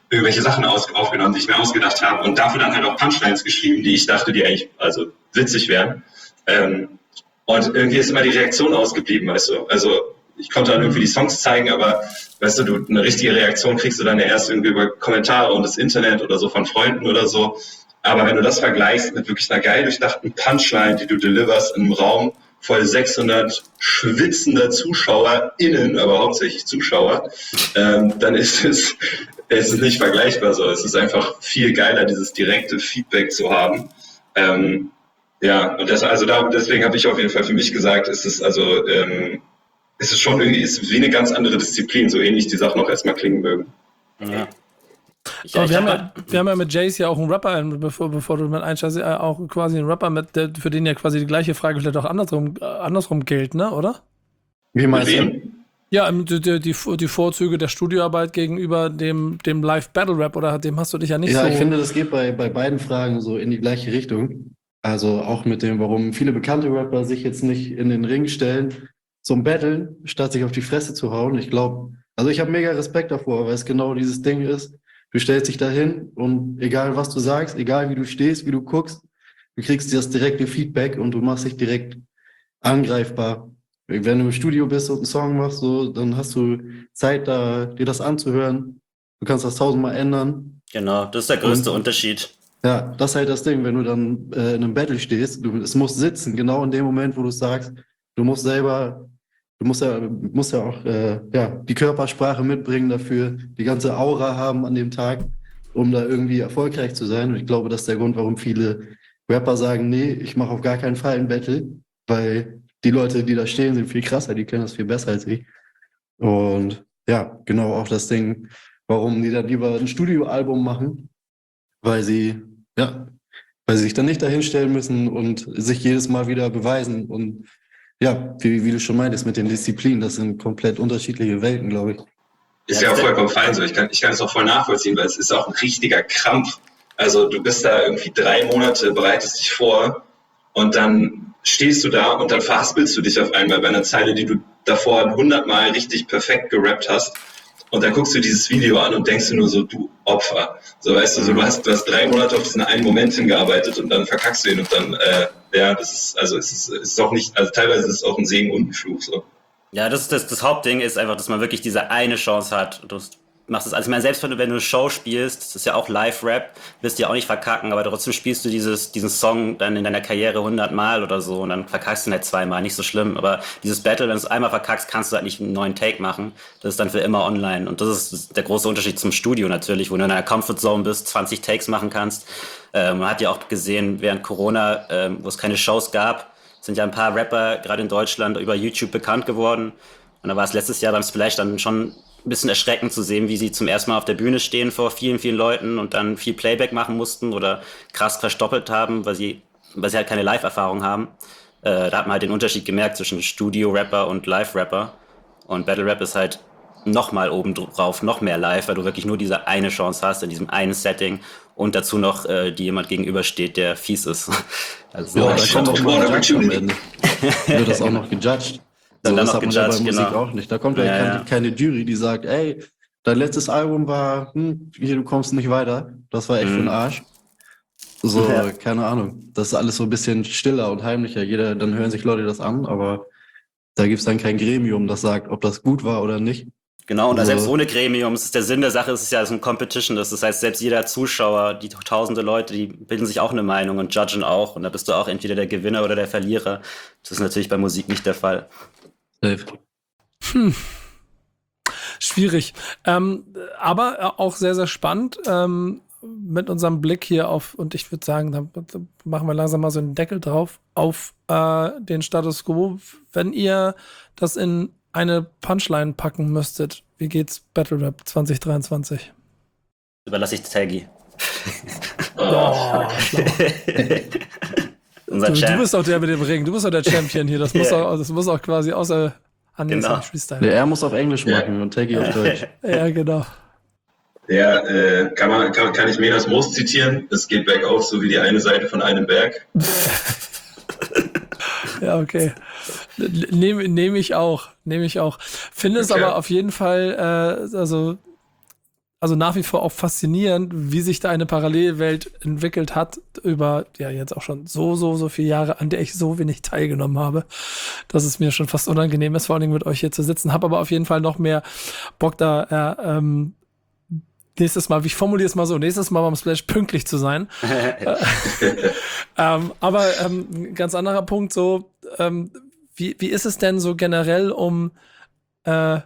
irgendwelche Sachen aus, aufgenommen, die ich mir ausgedacht habe und dafür dann halt auch Punchlines geschrieben, die ich dachte, die eigentlich also witzig wären. Ähm, und irgendwie ist immer die Reaktion ausgeblieben, weißt du. Also ich konnte dann irgendwie die Songs zeigen, aber weißt du, du eine richtige Reaktion kriegst du dann ja erst irgendwie über Kommentare und das Internet oder so von Freunden oder so. Aber wenn du das vergleichst mit wirklich einer geil durchdachten Punchline, die du deliverst in einem Raum voll sechshundert schwitzender ZuschauerInnen, aber hauptsächlich Zuschauer, ähm, dann ist es, ist es nicht vergleichbar so. Es ist einfach viel geiler, dieses direkte Feedback zu haben. Ähm, ja, und das, also da, deswegen habe ich auf jeden Fall für mich gesagt, ist es also, ähm, ist es schon irgendwie, ist wie eine ganz andere Disziplin, so ähnlich die Sachen auch erstmal klingen mögen. Ja. Ich, Aber ich wir, haben hab- ja, wir haben ja mit Jace ja auch einen Rapper, bevor, bevor du mit einsteigst, ja auch quasi einen Rapper, mit, der, für den ja quasi die gleiche Frage vielleicht auch andersrum, äh, andersrum gilt, ne, oder? Wie Mit meinst du? wem? Ja, ähm, die, die, die die Vorzüge der Studioarbeit gegenüber dem, dem Live-Battle-Rap, oder dem hast du dich ja nicht Ja, so... ich finde, das geht bei, bei beiden Fragen so in die gleiche Richtung. Also auch mit dem, warum viele bekannte Rapper sich jetzt nicht in den Ring stellen zum Battlen, statt sich auf die Fresse zu hauen. Ich glaube, also ich habe mega Respekt davor, weil es genau dieses Ding ist. Du stellst dich dahin und egal was du sagst, egal wie du stehst, wie du guckst, du kriegst das direkte Feedback und du machst dich direkt angreifbar. Wenn du im Studio bist und einen Song machst, so, dann hast du Zeit, da, dir das anzuhören. Du kannst das tausendmal ändern. Genau, das ist der größte Und- Unterschied. Ja, das ist halt das Ding, wenn du dann äh, in einem Battle stehst, du, es muss sitzen, genau in dem Moment, wo du sagst, du musst selber, du musst ja, musst ja auch äh, ja, die Körpersprache mitbringen dafür, die ganze Aura haben an dem Tag, um da irgendwie erfolgreich zu sein. Und ich glaube, das ist der Grund, warum viele Rapper sagen, nee, ich mache auf gar keinen Fall ein Battle, weil die Leute, die da stehen, sind viel krasser, die können das viel besser als ich. Und ja, genau auch das Ding, warum die dann lieber ein Studioalbum machen, weil sie, ja, weil sie sich dann nicht dahinstellen müssen und sich jedes Mal wieder beweisen. Und ja, wie, wie du schon meintest, mit den Disziplinen, das sind komplett unterschiedliche Welten, glaube ich. Ist ja auch vollkommen fein so. Ich kann, ich kann es auch voll nachvollziehen, weil es ist auch ein richtiger Krampf. Also du bist da irgendwie drei Monate, bereitest dich vor und dann stehst du da und dann verhaspelst du dich auf einmal bei einer Zeile, die du davor hundertmal richtig perfekt gerappt hast. Und dann guckst du dieses Video an und denkst dir nur so, du Opfer. So, weißt du, so, du hast, du hast drei Monate auf diesen einen Moment hingearbeitet und dann verkackst du ihn und dann, äh, ja, das ist, also es ist, es ist auch nicht, also teilweise ist es auch ein Segen und ein Fluch, so. Ja, das, ist das, das Hauptding ist einfach, dass man wirklich diese eine Chance hat. Du machst es, also ich meine, selbst wenn du, wenn du eine Show spielst, das ist ja auch Live-Rap, wirst du ja auch nicht verkacken, aber trotzdem spielst du dieses, diesen Song dann in deiner Karriere hundertmal oder so und dann verkackst du ihn halt zweimal, nicht so schlimm. Aber dieses Battle, wenn du es einmal verkackst, kannst du halt nicht einen neuen Take machen. Das ist dann für immer online. Und das ist der große Unterschied zum Studio natürlich, wo du in einer Comfortzone bist, zwanzig Takes machen kannst. Ähm, man hat ja auch gesehen, während Corona, ähm, wo es keine Shows gab, sind ja ein paar Rapper gerade in Deutschland über YouTube bekannt geworden. Und da war es letztes Jahr beim Splash dann schon ein bisschen erschreckend zu sehen, wie sie zum ersten Mal auf der Bühne stehen vor vielen, vielen Leuten und dann viel Playback machen mussten oder krass verstoppelt haben, weil sie, weil sie halt keine Live-Erfahrung haben. Äh, da hat man halt den Unterschied gemerkt zwischen Studio-Rapper und Live-Rapper. Und Battle-Rap ist halt noch mal oben drauf, noch mehr live, weil du wirklich nur diese eine Chance hast in diesem einen Setting und dazu noch äh, die jemand gegenübersteht, der fies ist. Also, Ja, Ja, da ich kommt fand auch auch mal ein Border Judge am Opportunity. Ende. Wird das auch noch gejudged. Dann So, dann das noch hat man ja bei gejudged, Musik genau. auch nicht. Da kommt ja, Ja, keine, ja. keine Jury, die sagt, ey, dein letztes Album war, hm, hier, du kommst nicht weiter. Das war echt für den Mhm. Arsch. So, Ja. keine Ahnung. Das ist alles so ein bisschen stiller und heimlicher. Jeder, dann hören sich Leute das an, aber da gibt's dann kein Gremium, das sagt, ob das gut war oder nicht. Genau, und Also- selbst ohne Gremium, es ist der Sinn der Sache, es ist ja so ein Competition, das heißt, selbst jeder Zuschauer, die tausende Leute, die bilden sich auch eine Meinung und judgen auch und da bist du auch entweder der Gewinner oder der Verlierer. Das ist natürlich bei Musik nicht der Fall. Safe. Schwierig. Ähm, aber äh, auch sehr, sehr spannend ähm, mit unserem Blick hier auf, und ich würde sagen, da, da machen wir langsam mal so einen Deckel drauf, auf äh, den Status Quo. Wenn ihr das in eine Punchline packen müsstet, wie geht's Battle Rap zwanzig dreiundzwanzig? Überlasse ich Taggy. Oh, schlau. Unser Du, du Champ. bist doch der mit dem Ring, du bist doch der Champion hier. Das muss Ja. auch, das muss auch quasi außer an den Genau. Freestyle. Der, er muss auf Englisch Ja. machen und Taggy auf Deutsch. Ja, genau. Ja, äh, kann, man, kann, kann ich Menas Most zitieren? Es geht bergauf, so wie die eine Seite von einem Berg. Ja, okay. Nehme nehm ich auch. Nehme ich auch. Finde es Okay. aber auf jeden Fall, äh, also also nach wie vor auch faszinierend, wie sich da eine Parallelwelt entwickelt hat über, ja, jetzt auch schon so, so, so viele Jahre, an der ich so wenig teilgenommen habe, dass es mir schon fast unangenehm ist, vor allen Dingen mit euch hier zu sitzen. Habe aber auf jeden Fall noch mehr Bock da, äh, ähm, nächstes Mal, wie ich formuliere es mal so, nächstes Mal beim Splash pünktlich zu sein. ähm, aber ähm, ganz anderer Punkt, so, ähm, wie, wie ist es denn so generell um äh,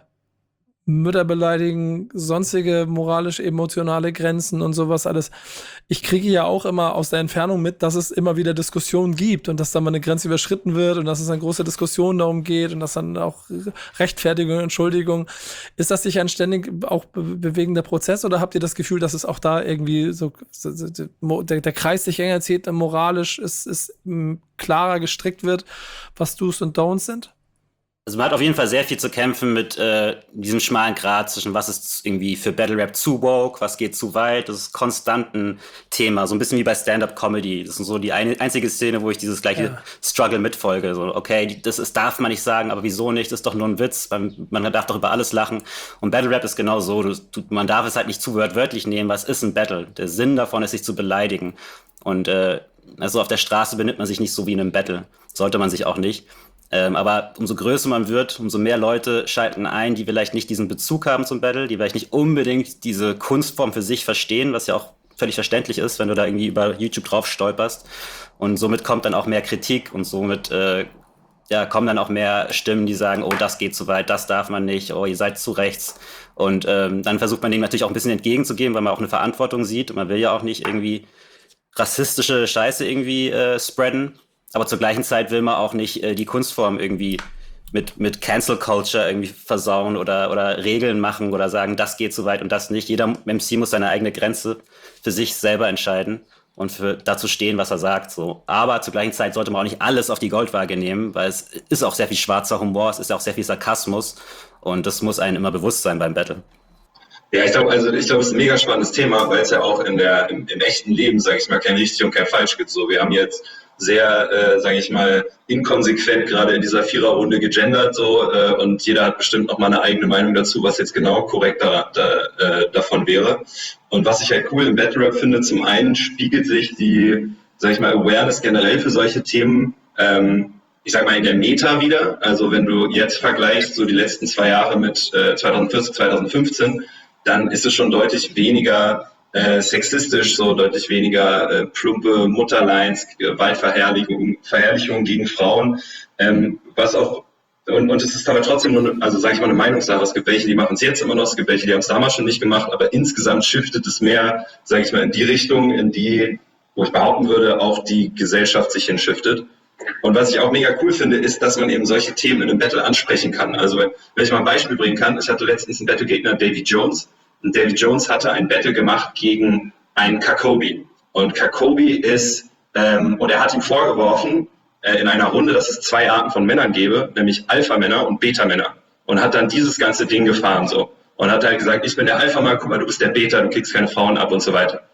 Mütter beleidigen, sonstige moralisch-emotionale Grenzen und sowas alles. Ich kriege ja auch immer aus der Entfernung mit, dass es immer wieder Diskussionen gibt und dass da mal eine Grenze überschritten wird und dass es dann große Diskussionen darum geht und dass dann auch Rechtfertigung, Entschuldigung. Ist das nicht ein ständig auch be- bewegender Prozess oder habt ihr das Gefühl, dass es auch da irgendwie so, so, so der, der Kreis sich enger zieht, moralisch ist, ist m, klarer gestrickt wird, was Do's und Don'ts sind? Also man hat auf jeden Fall sehr viel zu kämpfen mit äh, diesem schmalen Grat zwischen was ist irgendwie für Battle Rap zu woke, was geht zu weit. Das ist konstant ein Thema, so ein bisschen wie bei Stand-Up-Comedy. Das ist so die eine, einzige Szene, wo ich dieses gleiche ja. Struggle mitfolge. So, okay, das ist, darf man nicht sagen, aber wieso nicht? Das ist doch nur ein Witz. Man, man darf doch über alles lachen. Und Battle Rap ist genau so. Du, du, man darf es halt nicht zu wörtlich nehmen. Was ist ein Battle? Der Sinn davon ist, sich zu beleidigen. Und äh, also auf der Straße benimmt man sich nicht so wie in einem Battle. Sollte man sich auch nicht. Ähm, aber umso größer man wird, umso mehr Leute schalten ein, die vielleicht nicht diesen Bezug haben zum Battle, die vielleicht nicht unbedingt diese Kunstform für sich verstehen, was ja auch völlig verständlich ist, wenn du da irgendwie über YouTube drauf stolperst. Und somit kommt dann auch mehr Kritik und somit äh, ja, kommen dann auch mehr Stimmen, die sagen, oh, das geht zu weit, das darf man nicht, oh, ihr seid zu rechts. Und ähm, dann versucht man dem natürlich auch ein bisschen entgegenzugehen, weil man auch eine Verantwortung sieht und man will ja auch nicht irgendwie rassistische Scheiße irgendwie äh, spreaden. Aber zur gleichen Zeit will man auch nicht äh, die Kunstform irgendwie mit, mit Cancel Culture irgendwie versauen oder, oder Regeln machen oder sagen, das geht zu weit und das nicht. Jeder M C muss seine eigene Grenze für sich selber entscheiden und für dazu stehen, was er sagt. So. Aber zur gleichen Zeit sollte man auch nicht alles auf die Goldwaage nehmen, weil es ist auch sehr viel schwarzer Humor, es ist auch sehr viel Sarkasmus und das muss einem immer bewusst sein beim Battle. Ja, ich glaube, also ich glaube, es ist ein mega spannendes Thema, weil es ja auch in der im, im echten Leben, sage ich mal, kein richtig und kein falsch gibt. So, wir haben jetzt sehr, äh, sage ich mal, inkonsequent gerade in dieser Viererrunde gegendert so äh, und jeder hat bestimmt noch mal eine eigene Meinung dazu, was jetzt genau korrekt da, da, äh, davon wäre. Und was ich halt cool im Battle Rap finde, zum einen spiegelt sich die, sage ich mal, Awareness generell für solche Themen, ähm, ich sag mal, in der Meta wieder. Also wenn du jetzt vergleichst, so die letzten zwei Jahre mit äh, zweitausendvierzehn, zweitausendfünfzehn, dann ist es schon deutlich weniger äh, sexistisch, so deutlich weniger äh, plumpe Mutterlines, Gewaltverherrlichung Verherrlichung gegen Frauen, ähm, was auch und, und es ist aber trotzdem nur, also sage ich mal, eine Meinungssache. Es gibt welche, die machen es jetzt immer noch, es gibt welche, die haben es damals schon nicht gemacht, aber insgesamt shiftet es mehr, sage ich mal, in die Richtung, in die, wo ich behaupten würde, auch die Gesellschaft sich hinshiftet. Und was ich auch mega cool finde, ist, dass man eben solche Themen in einem Battle ansprechen kann. Also wenn ich mal ein Beispiel bringen kann, ich hatte letztens einen Battle-Gegner, Davy Jones, und Davy Jones hatte ein Battle gemacht gegen einen Kakobi. Und Kakobi ist, ähm, und er hat ihm vorgeworfen, äh, in einer Runde, dass es zwei Arten von Männern gäbe, nämlich Alpha-Männer und Beta-Männer. Und hat dann dieses ganze Ding gefahren so. Und hat halt gesagt, ich bin der Alpha-Mann, guck mal, du bist der Beta, du kriegst keine Frauen ab und so weiter.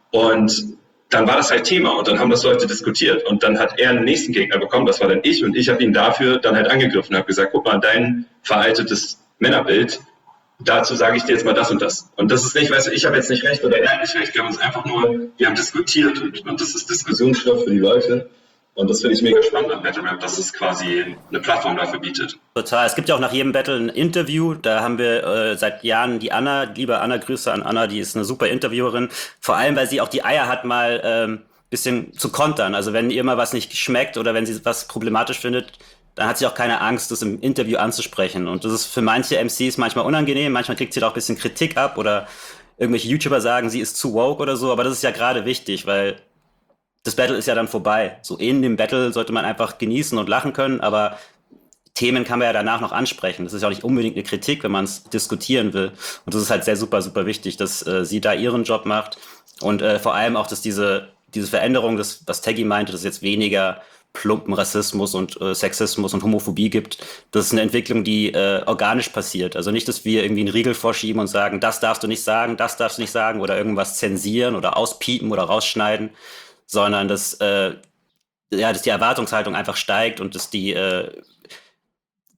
Und dann war das halt Thema und dann haben das Leute diskutiert. Und dann hat er einen nächsten Gegner bekommen, das war dann ich, und ich habe ihn dafür dann halt angegriffen und habe gesagt, guck mal, dein veraltetes Männerbild, dazu sage ich dir jetzt mal das und das. Und das ist nicht, weißt du, ich habe jetzt nicht recht oder er hat nicht recht, wir haben uns einfach nur, wir haben diskutiert und, und das ist Diskussionsstoff für die Leute. Und das finde ich mega spannend an Battle Rap, dass es quasi eine Plattform dafür bietet. Total. Es gibt ja auch nach jedem Battle ein Interview. Da haben wir äh, seit Jahren die Anna, liebe Anna, Grüße an Anna, die ist eine super Interviewerin. Vor allem, weil sie auch die Eier hat, mal ähm, bisschen zu kontern. Also wenn ihr mal was nicht schmeckt oder wenn sie was problematisch findet, dann hat sie auch keine Angst, das im Interview anzusprechen. Und das ist für manche M Cs manchmal unangenehm. Manchmal kriegt sie da auch ein bisschen Kritik ab oder irgendwelche YouTuber sagen, sie ist zu woke oder so. Aber das ist ja gerade wichtig, weil das Battle ist ja dann vorbei. So in dem Battle sollte man einfach genießen und lachen können, aber Themen kann man ja danach noch ansprechen. Das ist ja auch nicht unbedingt eine Kritik, wenn man es diskutieren will. Und das ist halt sehr super, super wichtig, dass äh, sie da ihren Job macht. Und äh, vor allem auch, dass diese, diese Veränderung, das, was Taggy meinte, dass es jetzt weniger plumpen Rassismus und äh, Sexismus und Homophobie gibt, das ist eine Entwicklung, die äh, organisch passiert. Also nicht, dass wir irgendwie einen Riegel vorschieben und sagen, das darfst du nicht sagen, das darfst du nicht sagen oder irgendwas zensieren oder auspiepen oder rausschneiden, sondern dass, äh, ja, dass die Erwartungshaltung einfach steigt und dass die, äh,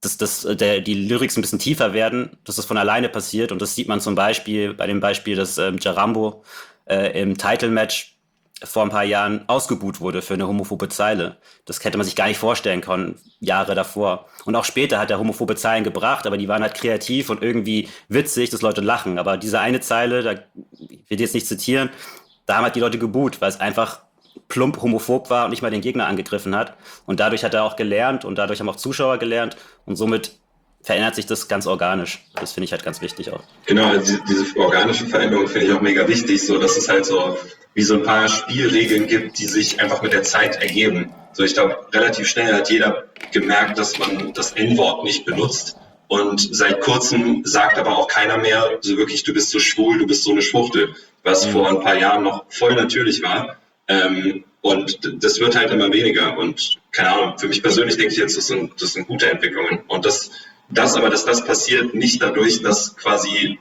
dass, dass der, die Lyrics ein bisschen tiefer werden, dass das von alleine passiert. Und das sieht man zum Beispiel bei dem Beispiel, dass ähm, Jarambo äh, im Title-Match vor ein paar Jahren ausgebuht wurde für eine homophobe Zeile. Das hätte man sich gar nicht vorstellen können, Jahre davor. Und auch später hat er homophobe Zeilen gebracht, aber die waren halt kreativ und irgendwie witzig, dass Leute lachen. Aber diese eine Zeile, da ich will jetzt nicht zitieren, da haben halt die Leute geboot, weil es einfach plump homophob war und nicht mal den Gegner angegriffen hat. Und dadurch hat er auch gelernt und dadurch haben auch Zuschauer gelernt und somit verändert sich das ganz organisch. Das finde ich halt ganz wichtig auch. Genau, also diese organische Veränderung finde ich auch mega wichtig, so dass es halt so wie so ein paar Spielregeln gibt, die sich einfach mit der Zeit ergeben. So, ich glaube, relativ schnell hat jeder gemerkt, dass man das En-Wort nicht benutzt. Und seit kurzem sagt aber auch keiner mehr, so wirklich, du bist so schwul, du bist so eine Schwuchtel, was mhm. vor ein paar Jahren noch voll natürlich war. Ähm, und das wird halt immer weniger. Und keine Ahnung, für mich persönlich denke ich jetzt, das sind, das sind gute Entwicklungen. Und das, das aber, dass das passiert, nicht dadurch, dass quasi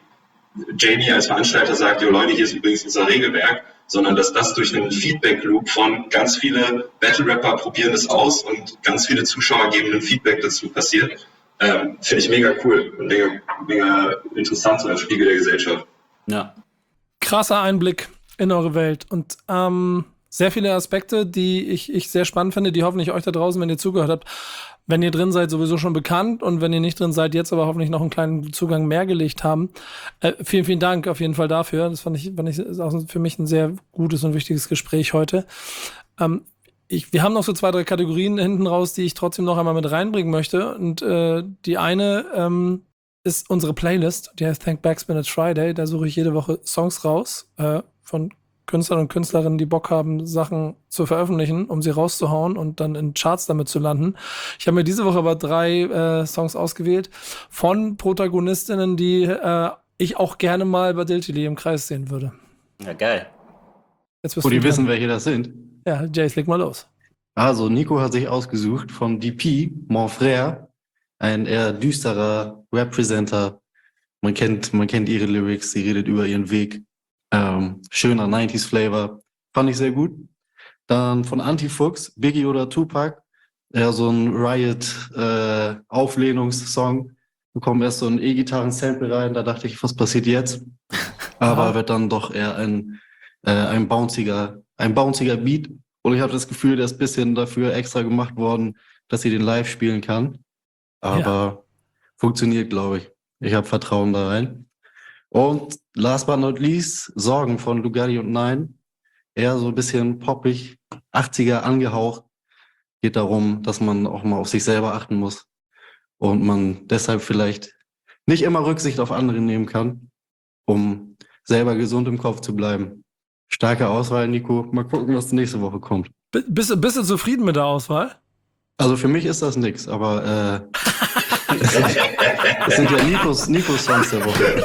Jamie als Veranstalter sagt, jo Leute, hier ist übrigens unser Regelwerk, sondern dass das durch einen Feedback-Loop von ganz viele Battle-Rapper probieren es aus und ganz viele Zuschauer geben ein Feedback dazu passiert. Ähm, finde ich mega cool und mega, mega interessant, so ein Spiegel der Gesellschaft. Ja. Krasser Einblick in eure Welt und ähm, sehr viele Aspekte, die ich, ich sehr spannend finde, die hoffentlich euch da draußen, wenn ihr zugehört habt, wenn ihr drin seid, sowieso schon bekannt und wenn ihr nicht drin seid, jetzt aber hoffentlich noch einen kleinen Zugang mehr gelegt haben. Äh, vielen, vielen Dank auf jeden Fall dafür. Das fand ich, fand ich ist auch für mich ein sehr gutes und wichtiges Gespräch heute. Ähm, ich, wir haben noch so zwei, drei Kategorien hinten raus, die ich trotzdem noch einmal mit reinbringen möchte. Und äh, die eine ähm, ist unsere Playlist, die heißt Thank Backspin It's Friday. Da suche ich jede Woche Songs raus äh, von Künstlern und Künstlerinnen, die Bock haben, Sachen zu veröffentlichen, um sie rauszuhauen und dann in Charts damit zu landen. Ich habe mir diese Woche aber drei äh, Songs ausgewählt von Protagonistinnen, die äh, ich auch gerne mal bei Diltily im Kreis sehen würde. Ja, geil. Jetzt wirst Wo du die dran. wissen, welche das sind. Ja, Jace, leg mal los. Also, Nico hat sich ausgesucht von D P, Mon Frère, ein eher düsterer Rap-Presenter. Man kennt, man kennt ihre Lyrics, sie redet über ihren Weg. Ähm, schöner neunziger-Flavor, fand ich sehr gut. Dann von Antifuchs, Biggie oder Tupac, eher so ein Riot-Auflehnungssong. Da kommt erst so ein E-Gitarren-Sample rein, da dachte ich, was passiert jetzt? Aber wird dann doch eher ein, äh, ein bounciger, ein bounciger Beat. Und ich habe das Gefühl, der ist ein bisschen dafür extra gemacht worden, dass sie den live spielen kann. Aber ja. Funktioniert, glaube ich. Ich habe Vertrauen da rein. Und last but not least, Sorgen von Lugardi und Nine. Eher so ein bisschen poppig, achtziger angehaucht. Geht darum, dass man auch mal auf sich selber achten muss. Und man deshalb vielleicht nicht immer Rücksicht auf andere nehmen kann, um selber gesund im Kopf zu bleiben. Starke Auswahl, Nico. Mal gucken, was nächste Woche kommt. B- bist, bist du zufrieden mit der Auswahl? Also für mich ist das nix, aber äh, das sind ja Nikos, Nikos Songs der Woche.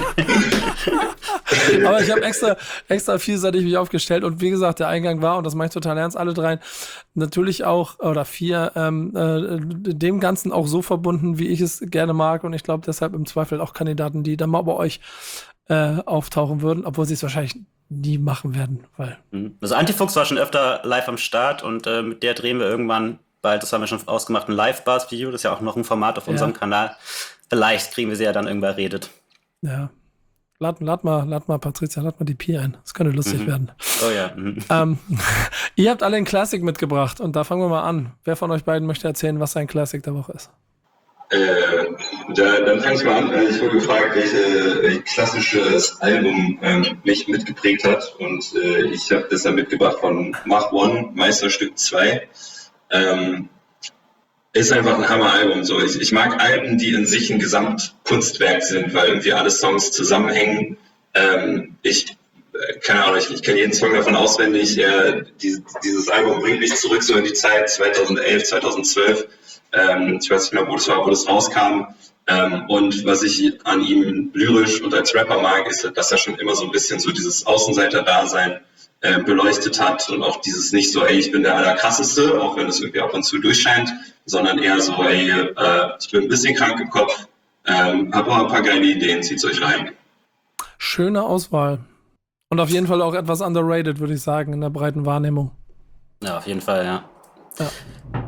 Aber ich habe extra, extra vielseitig mich aufgestellt und wie gesagt, der Eingang war, und das mache ich total ernst, alle drei, natürlich auch, oder vier, ähm, äh, dem Ganzen auch so verbunden, wie ich es gerne mag, und ich glaube deshalb im Zweifel auch Kandidaten, die dann mal bei euch äh, auftauchen würden, obwohl sie es wahrscheinlich nie machen werden, weil... Also Antifuchs war schon öfter live am Start und äh, mit der drehen wir irgendwann bald, das haben wir schon ausgemacht, ein Live-Bars-Video, das ist ja auch noch ein Format auf unserem ja. Kanal. Vielleicht kriegen wir sie ja dann irgendwann redet. Ja. Lad, lad mal, lad mal, Patricia, lad mal die Pi ein. Das könnte lustig mhm. werden. Oh ja. Mhm. Ähm, ihr habt alle ein Classic mitgebracht und da fangen wir mal an. Wer von euch beiden möchte erzählen, was sein Classic der Woche ist? Äh, da, dann fange ich mal an. Ich wurde gefragt, welche, welches klassisches Album ähm, mich mitgeprägt hat, und äh, ich habe das dann mitgebracht von Mach One, Meisterstück zwei. Ähm, ist einfach ein Hammer-Album. So. Ich, ich mag Alben, die in sich ein Gesamtkunstwerk sind, weil irgendwie alle Songs zusammenhängen. Ähm, ich, keine Ahnung, ich, ich kenne jeden Song davon auswendig. Äh, die, dieses Album bringt mich zurück so in die Zeit zweitausendelf, zweitausendzwölf. Ähm, ich weiß nicht mehr, wo das war, wo das rauskam. Ähm, und was ich an ihm lyrisch und als Rapper mag, ist, dass er schon immer so ein bisschen so dieses Außenseiter-Dasein äh, beleuchtet hat und auch dieses nicht so, ey, ich bin der Allerkrasseste, auch wenn es irgendwie ab und zu durchscheint, sondern eher so, ey, äh, ich bin ein bisschen krank im Kopf, ähm, habe auch ein paar geile Ideen, zieht's euch rein. Schöne Auswahl. Und auf jeden Fall auch etwas underrated, würde ich sagen, in der breiten Wahrnehmung. Ja, auf jeden Fall, ja. Ja.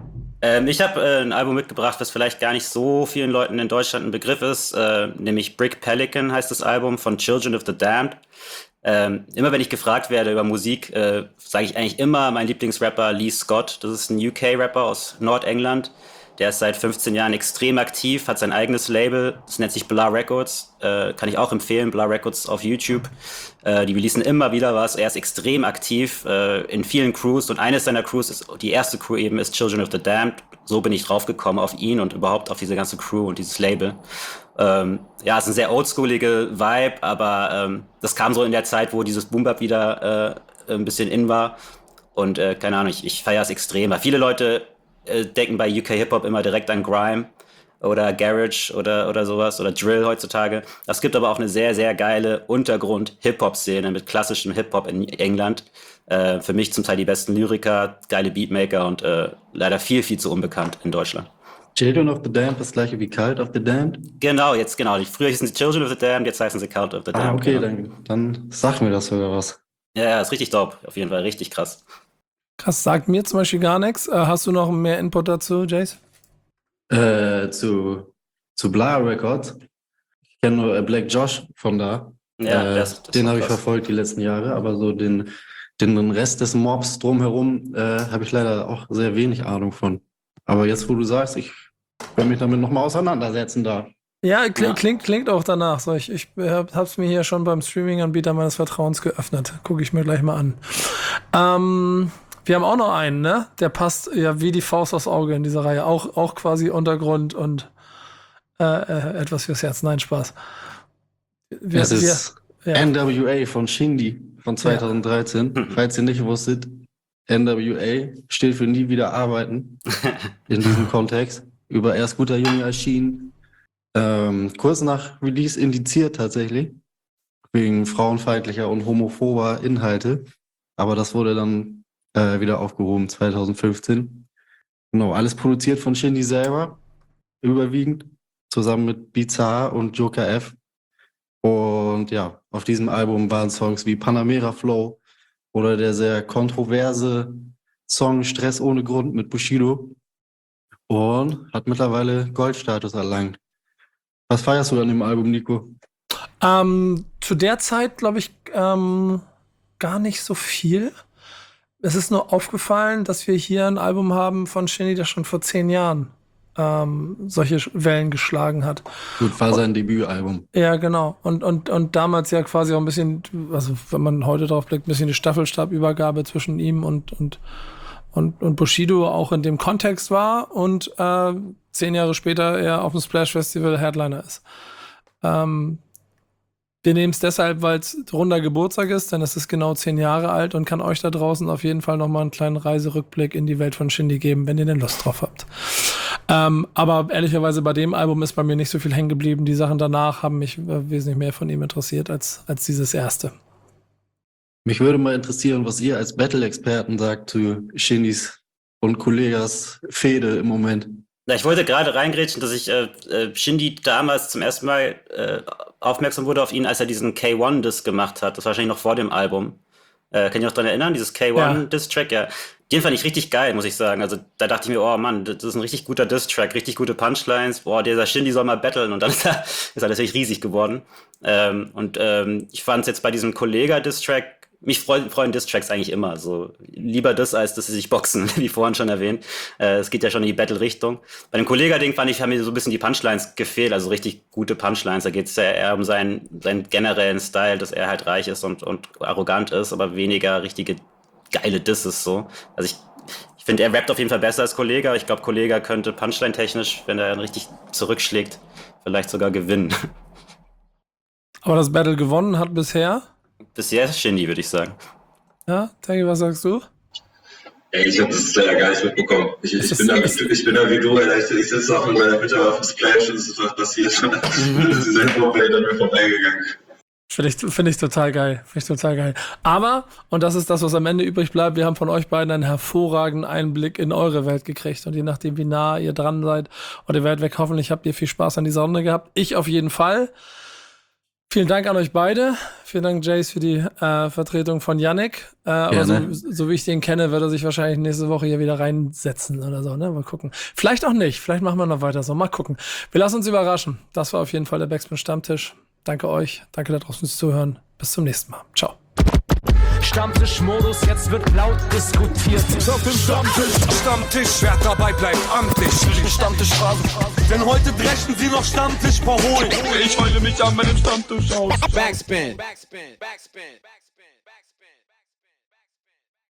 Ähm, ich habe äh, ein Album mitgebracht, was vielleicht gar nicht so vielen Leuten in Deutschland ein Begriff ist, äh, nämlich Brick Pelican heißt das Album von Children of the Damned. Ähm, immer wenn ich gefragt werde über Musik, äh, sage ich eigentlich immer mein Lieblingsrapper Lee Scott. Das ist ein U K-Rapper aus Nordengland. Der ist seit fünfzehn Jahren extrem aktiv, hat sein eigenes Label, das nennt sich Blah Records, äh, kann ich auch empfehlen, Blah Records auf YouTube. Äh, die releasen immer wieder was, er ist extrem aktiv äh, in vielen Crews und eines seiner Crews, ist, die erste Crew eben ist Children of the Damned. So bin ich draufgekommen auf ihn und überhaupt auf diese ganze Crew und dieses Label. Ähm, ja, es ist ein sehr oldschoolige Vibe, aber ähm, das kam so in der Zeit, wo dieses Boom-Bap wieder äh, ein bisschen in war. Und äh, keine Ahnung, ich, ich feiere es extrem. Weil viele Leute äh, denken bei U K Hip-Hop immer direkt an Grime oder Garage oder, oder sowas oder Drill heutzutage. Es gibt aber auch eine sehr, sehr geile Untergrund-Hip-Hop-Szene mit klassischem Hip-Hop in England. Äh, für mich zum Teil die besten Lyriker, geile Beatmaker und äh, leider viel, viel zu unbekannt in Deutschland. Children of the Damned, das gleiche wie Cult of the Damned? Genau, jetzt genau. Früher hießen sie Children of the Damned, jetzt heißen sie Cult of the Damned. Ah, okay, genau. dann, dann sag mir das sogar was. Ja, ja, ist richtig dope. Auf jeden Fall richtig krass. Krass, sagt mir zum Beispiel gar nichts. Äh, hast du noch mehr Input dazu, Jace? Äh, zu, zu Blah Records. Ich kenne nur äh, Black Josh von da. Ja, äh, das, das den ist habe ich krass. verfolgt die letzten Jahre, aber so den, den Rest des Mobs drumherum äh, habe ich leider auch sehr wenig Ahnung von. Aber jetzt, wo du sagst, ich werde mich damit nochmal auseinandersetzen da. Ja, kling, Ja. Klingt, klingt auch danach. So, ich ich hab, hab's mir hier schon beim Streaming-Anbieter meines Vertrauens geöffnet. Gucke ich mir gleich mal an. Ähm, wir haben auch noch einen, ne? Der passt ja wie die Faust aufs Auge in dieser Reihe. Auch, auch quasi Untergrund und äh, äh, etwas fürs Herz. Nein, Spaß. Wir, Es ist wir, ja. N W A von Shindy von zwanzig dreizehn. Ja. Falls ihr nicht wusstet, N W A steht für nie wieder arbeiten in diesem Kontext. Über Erst guter Junge erschienen. Ähm, kurz nach Release indiziert tatsächlich. Wegen frauenfeindlicher und homophober Inhalte. Aber das wurde dann äh, wieder aufgehoben zwanzig fünfzehn. Genau, alles produziert von Shindy selber. Überwiegend. Zusammen mit Bizarre und Joker F. Und ja, auf diesem Album waren Songs wie Panamera Flow oder der sehr kontroverse Song Stress ohne Grund mit Bushido und hat mittlerweile Goldstatus erlangt. Was feierst du an dem Album, Nico? Ähm, zu der Zeit, glaube ich, ähm, gar nicht so viel. Es ist nur aufgefallen, dass wir hier ein Album haben von Shindy, das schon vor zehn Jahren ähm, solche Wellen geschlagen hat. Gut, war sein Debütalbum. Ja, genau. Und, und, und damals ja quasi auch ein bisschen, also wenn man heute drauf blickt, ein bisschen die Staffelstabübergabe zwischen ihm und, und, und, und Bushido auch in dem Kontext war und äh, zehn Jahre später er auf dem Splash Festival Headliner ist. Ähm, wir nehmen es deshalb, weil es runder Geburtstag ist, denn es ist genau zehn Jahre alt und kann euch da draußen auf jeden Fall nochmal einen kleinen Reiserückblick in die Welt von Shindy geben, wenn ihr denn Lust drauf habt. Ähm, aber ehrlicherweise bei dem Album ist bei mir nicht so viel hängen geblieben. Die Sachen danach haben mich äh, wesentlich mehr von ihm interessiert als, als dieses erste. Mich würde mal interessieren, was ihr als Battle-Experten sagt zu Shindys und Kollegas Fehde im Moment. Ja, ich wollte gerade reingrätschen, dass ich äh, äh, Shindy damals zum ersten Mal äh, aufmerksam wurde auf ihn, als er diesen K eins Diss gemacht hat. Das war wahrscheinlich noch vor dem Album. Äh, kann ich noch dran erinnern? Dieses K eins Diss-Track, ja. Den fand ich richtig geil, muss ich sagen. Also da dachte ich mir, oh Mann, das ist ein richtig guter Diss-Track, richtig gute Punchlines. Boah, dieser Shindy soll mal battlen. Und dann ist er, ist er natürlich riesig geworden. Ähm, und ähm, ich fand es jetzt bei diesem Kollega-Diss-Track, mich freuen, freuen Diss-Tracks eigentlich immer. So lieber das, als dass sie sich boxen, wie vorhin schon erwähnt. Äh, es geht ja schon in die Battle-Richtung. Bei dem Kollega-Ding fand ich, haben mir so ein bisschen die Punchlines gefehlt, also richtig gute Punchlines. Da geht es ja eher um seinen, seinen generellen Style, dass er halt reich ist und, und arrogant ist, aber weniger richtige geile Disses so. Also ich, ich finde, er rappt auf jeden Fall besser als Kollega. Ich glaube, Kollega könnte Punchline-technisch, wenn er richtig zurückschlägt, vielleicht sogar gewinnen. Aber das Battle gewonnen hat bisher. Bisher ist Shindy, würde ich sagen. Ja, Taggy, was sagst du? Ey, ich habe das leider gar nicht mitbekommen. Ich, ich, bin, da, ich, ich bin da wie du, Alter. Ich, ich sitze auch in meiner Mitte auf dem Splash und es ist was passiert. Sie sind komplett an mir vorbeigegangen. Finde ich, find ich total geil. Finde ich total geil. Aber, und das ist das, was am Ende übrig bleibt, wir haben von euch beiden einen hervorragenden Einblick in eure Welt gekriegt. Und je nachdem, wie nah ihr dran seid und ihr werdet weg, hoffentlich habt ihr viel Spaß an dieser Runde gehabt. Ich auf jeden Fall. Vielen Dank an euch beide. Vielen Dank, Jace, für die äh, Vertretung von Yannick. Äh, aber so, so wie ich den kenne, wird er sich wahrscheinlich nächste Woche hier wieder reinsetzen oder so. Ne? Mal gucken. Vielleicht auch nicht. Vielleicht machen wir noch weiter so. Mal gucken. Wir lassen uns überraschen. Das war auf jeden Fall der Backspin Stammtisch. Danke euch. Danke da draußen fürs Zuhören. Bis zum nächsten Mal. Ciao. Stammtischmodus, jetzt wird laut diskutiert. Auf dem Stammtisch, Stammtisch, wer dabei bleibt, amtlich. Stammtisch Phase. Denn heute brechen sie noch Stammtisch verholen. Ich heule mich an meinem Stammtisch aus. Backspin. Backspin. Backspin. Backspin.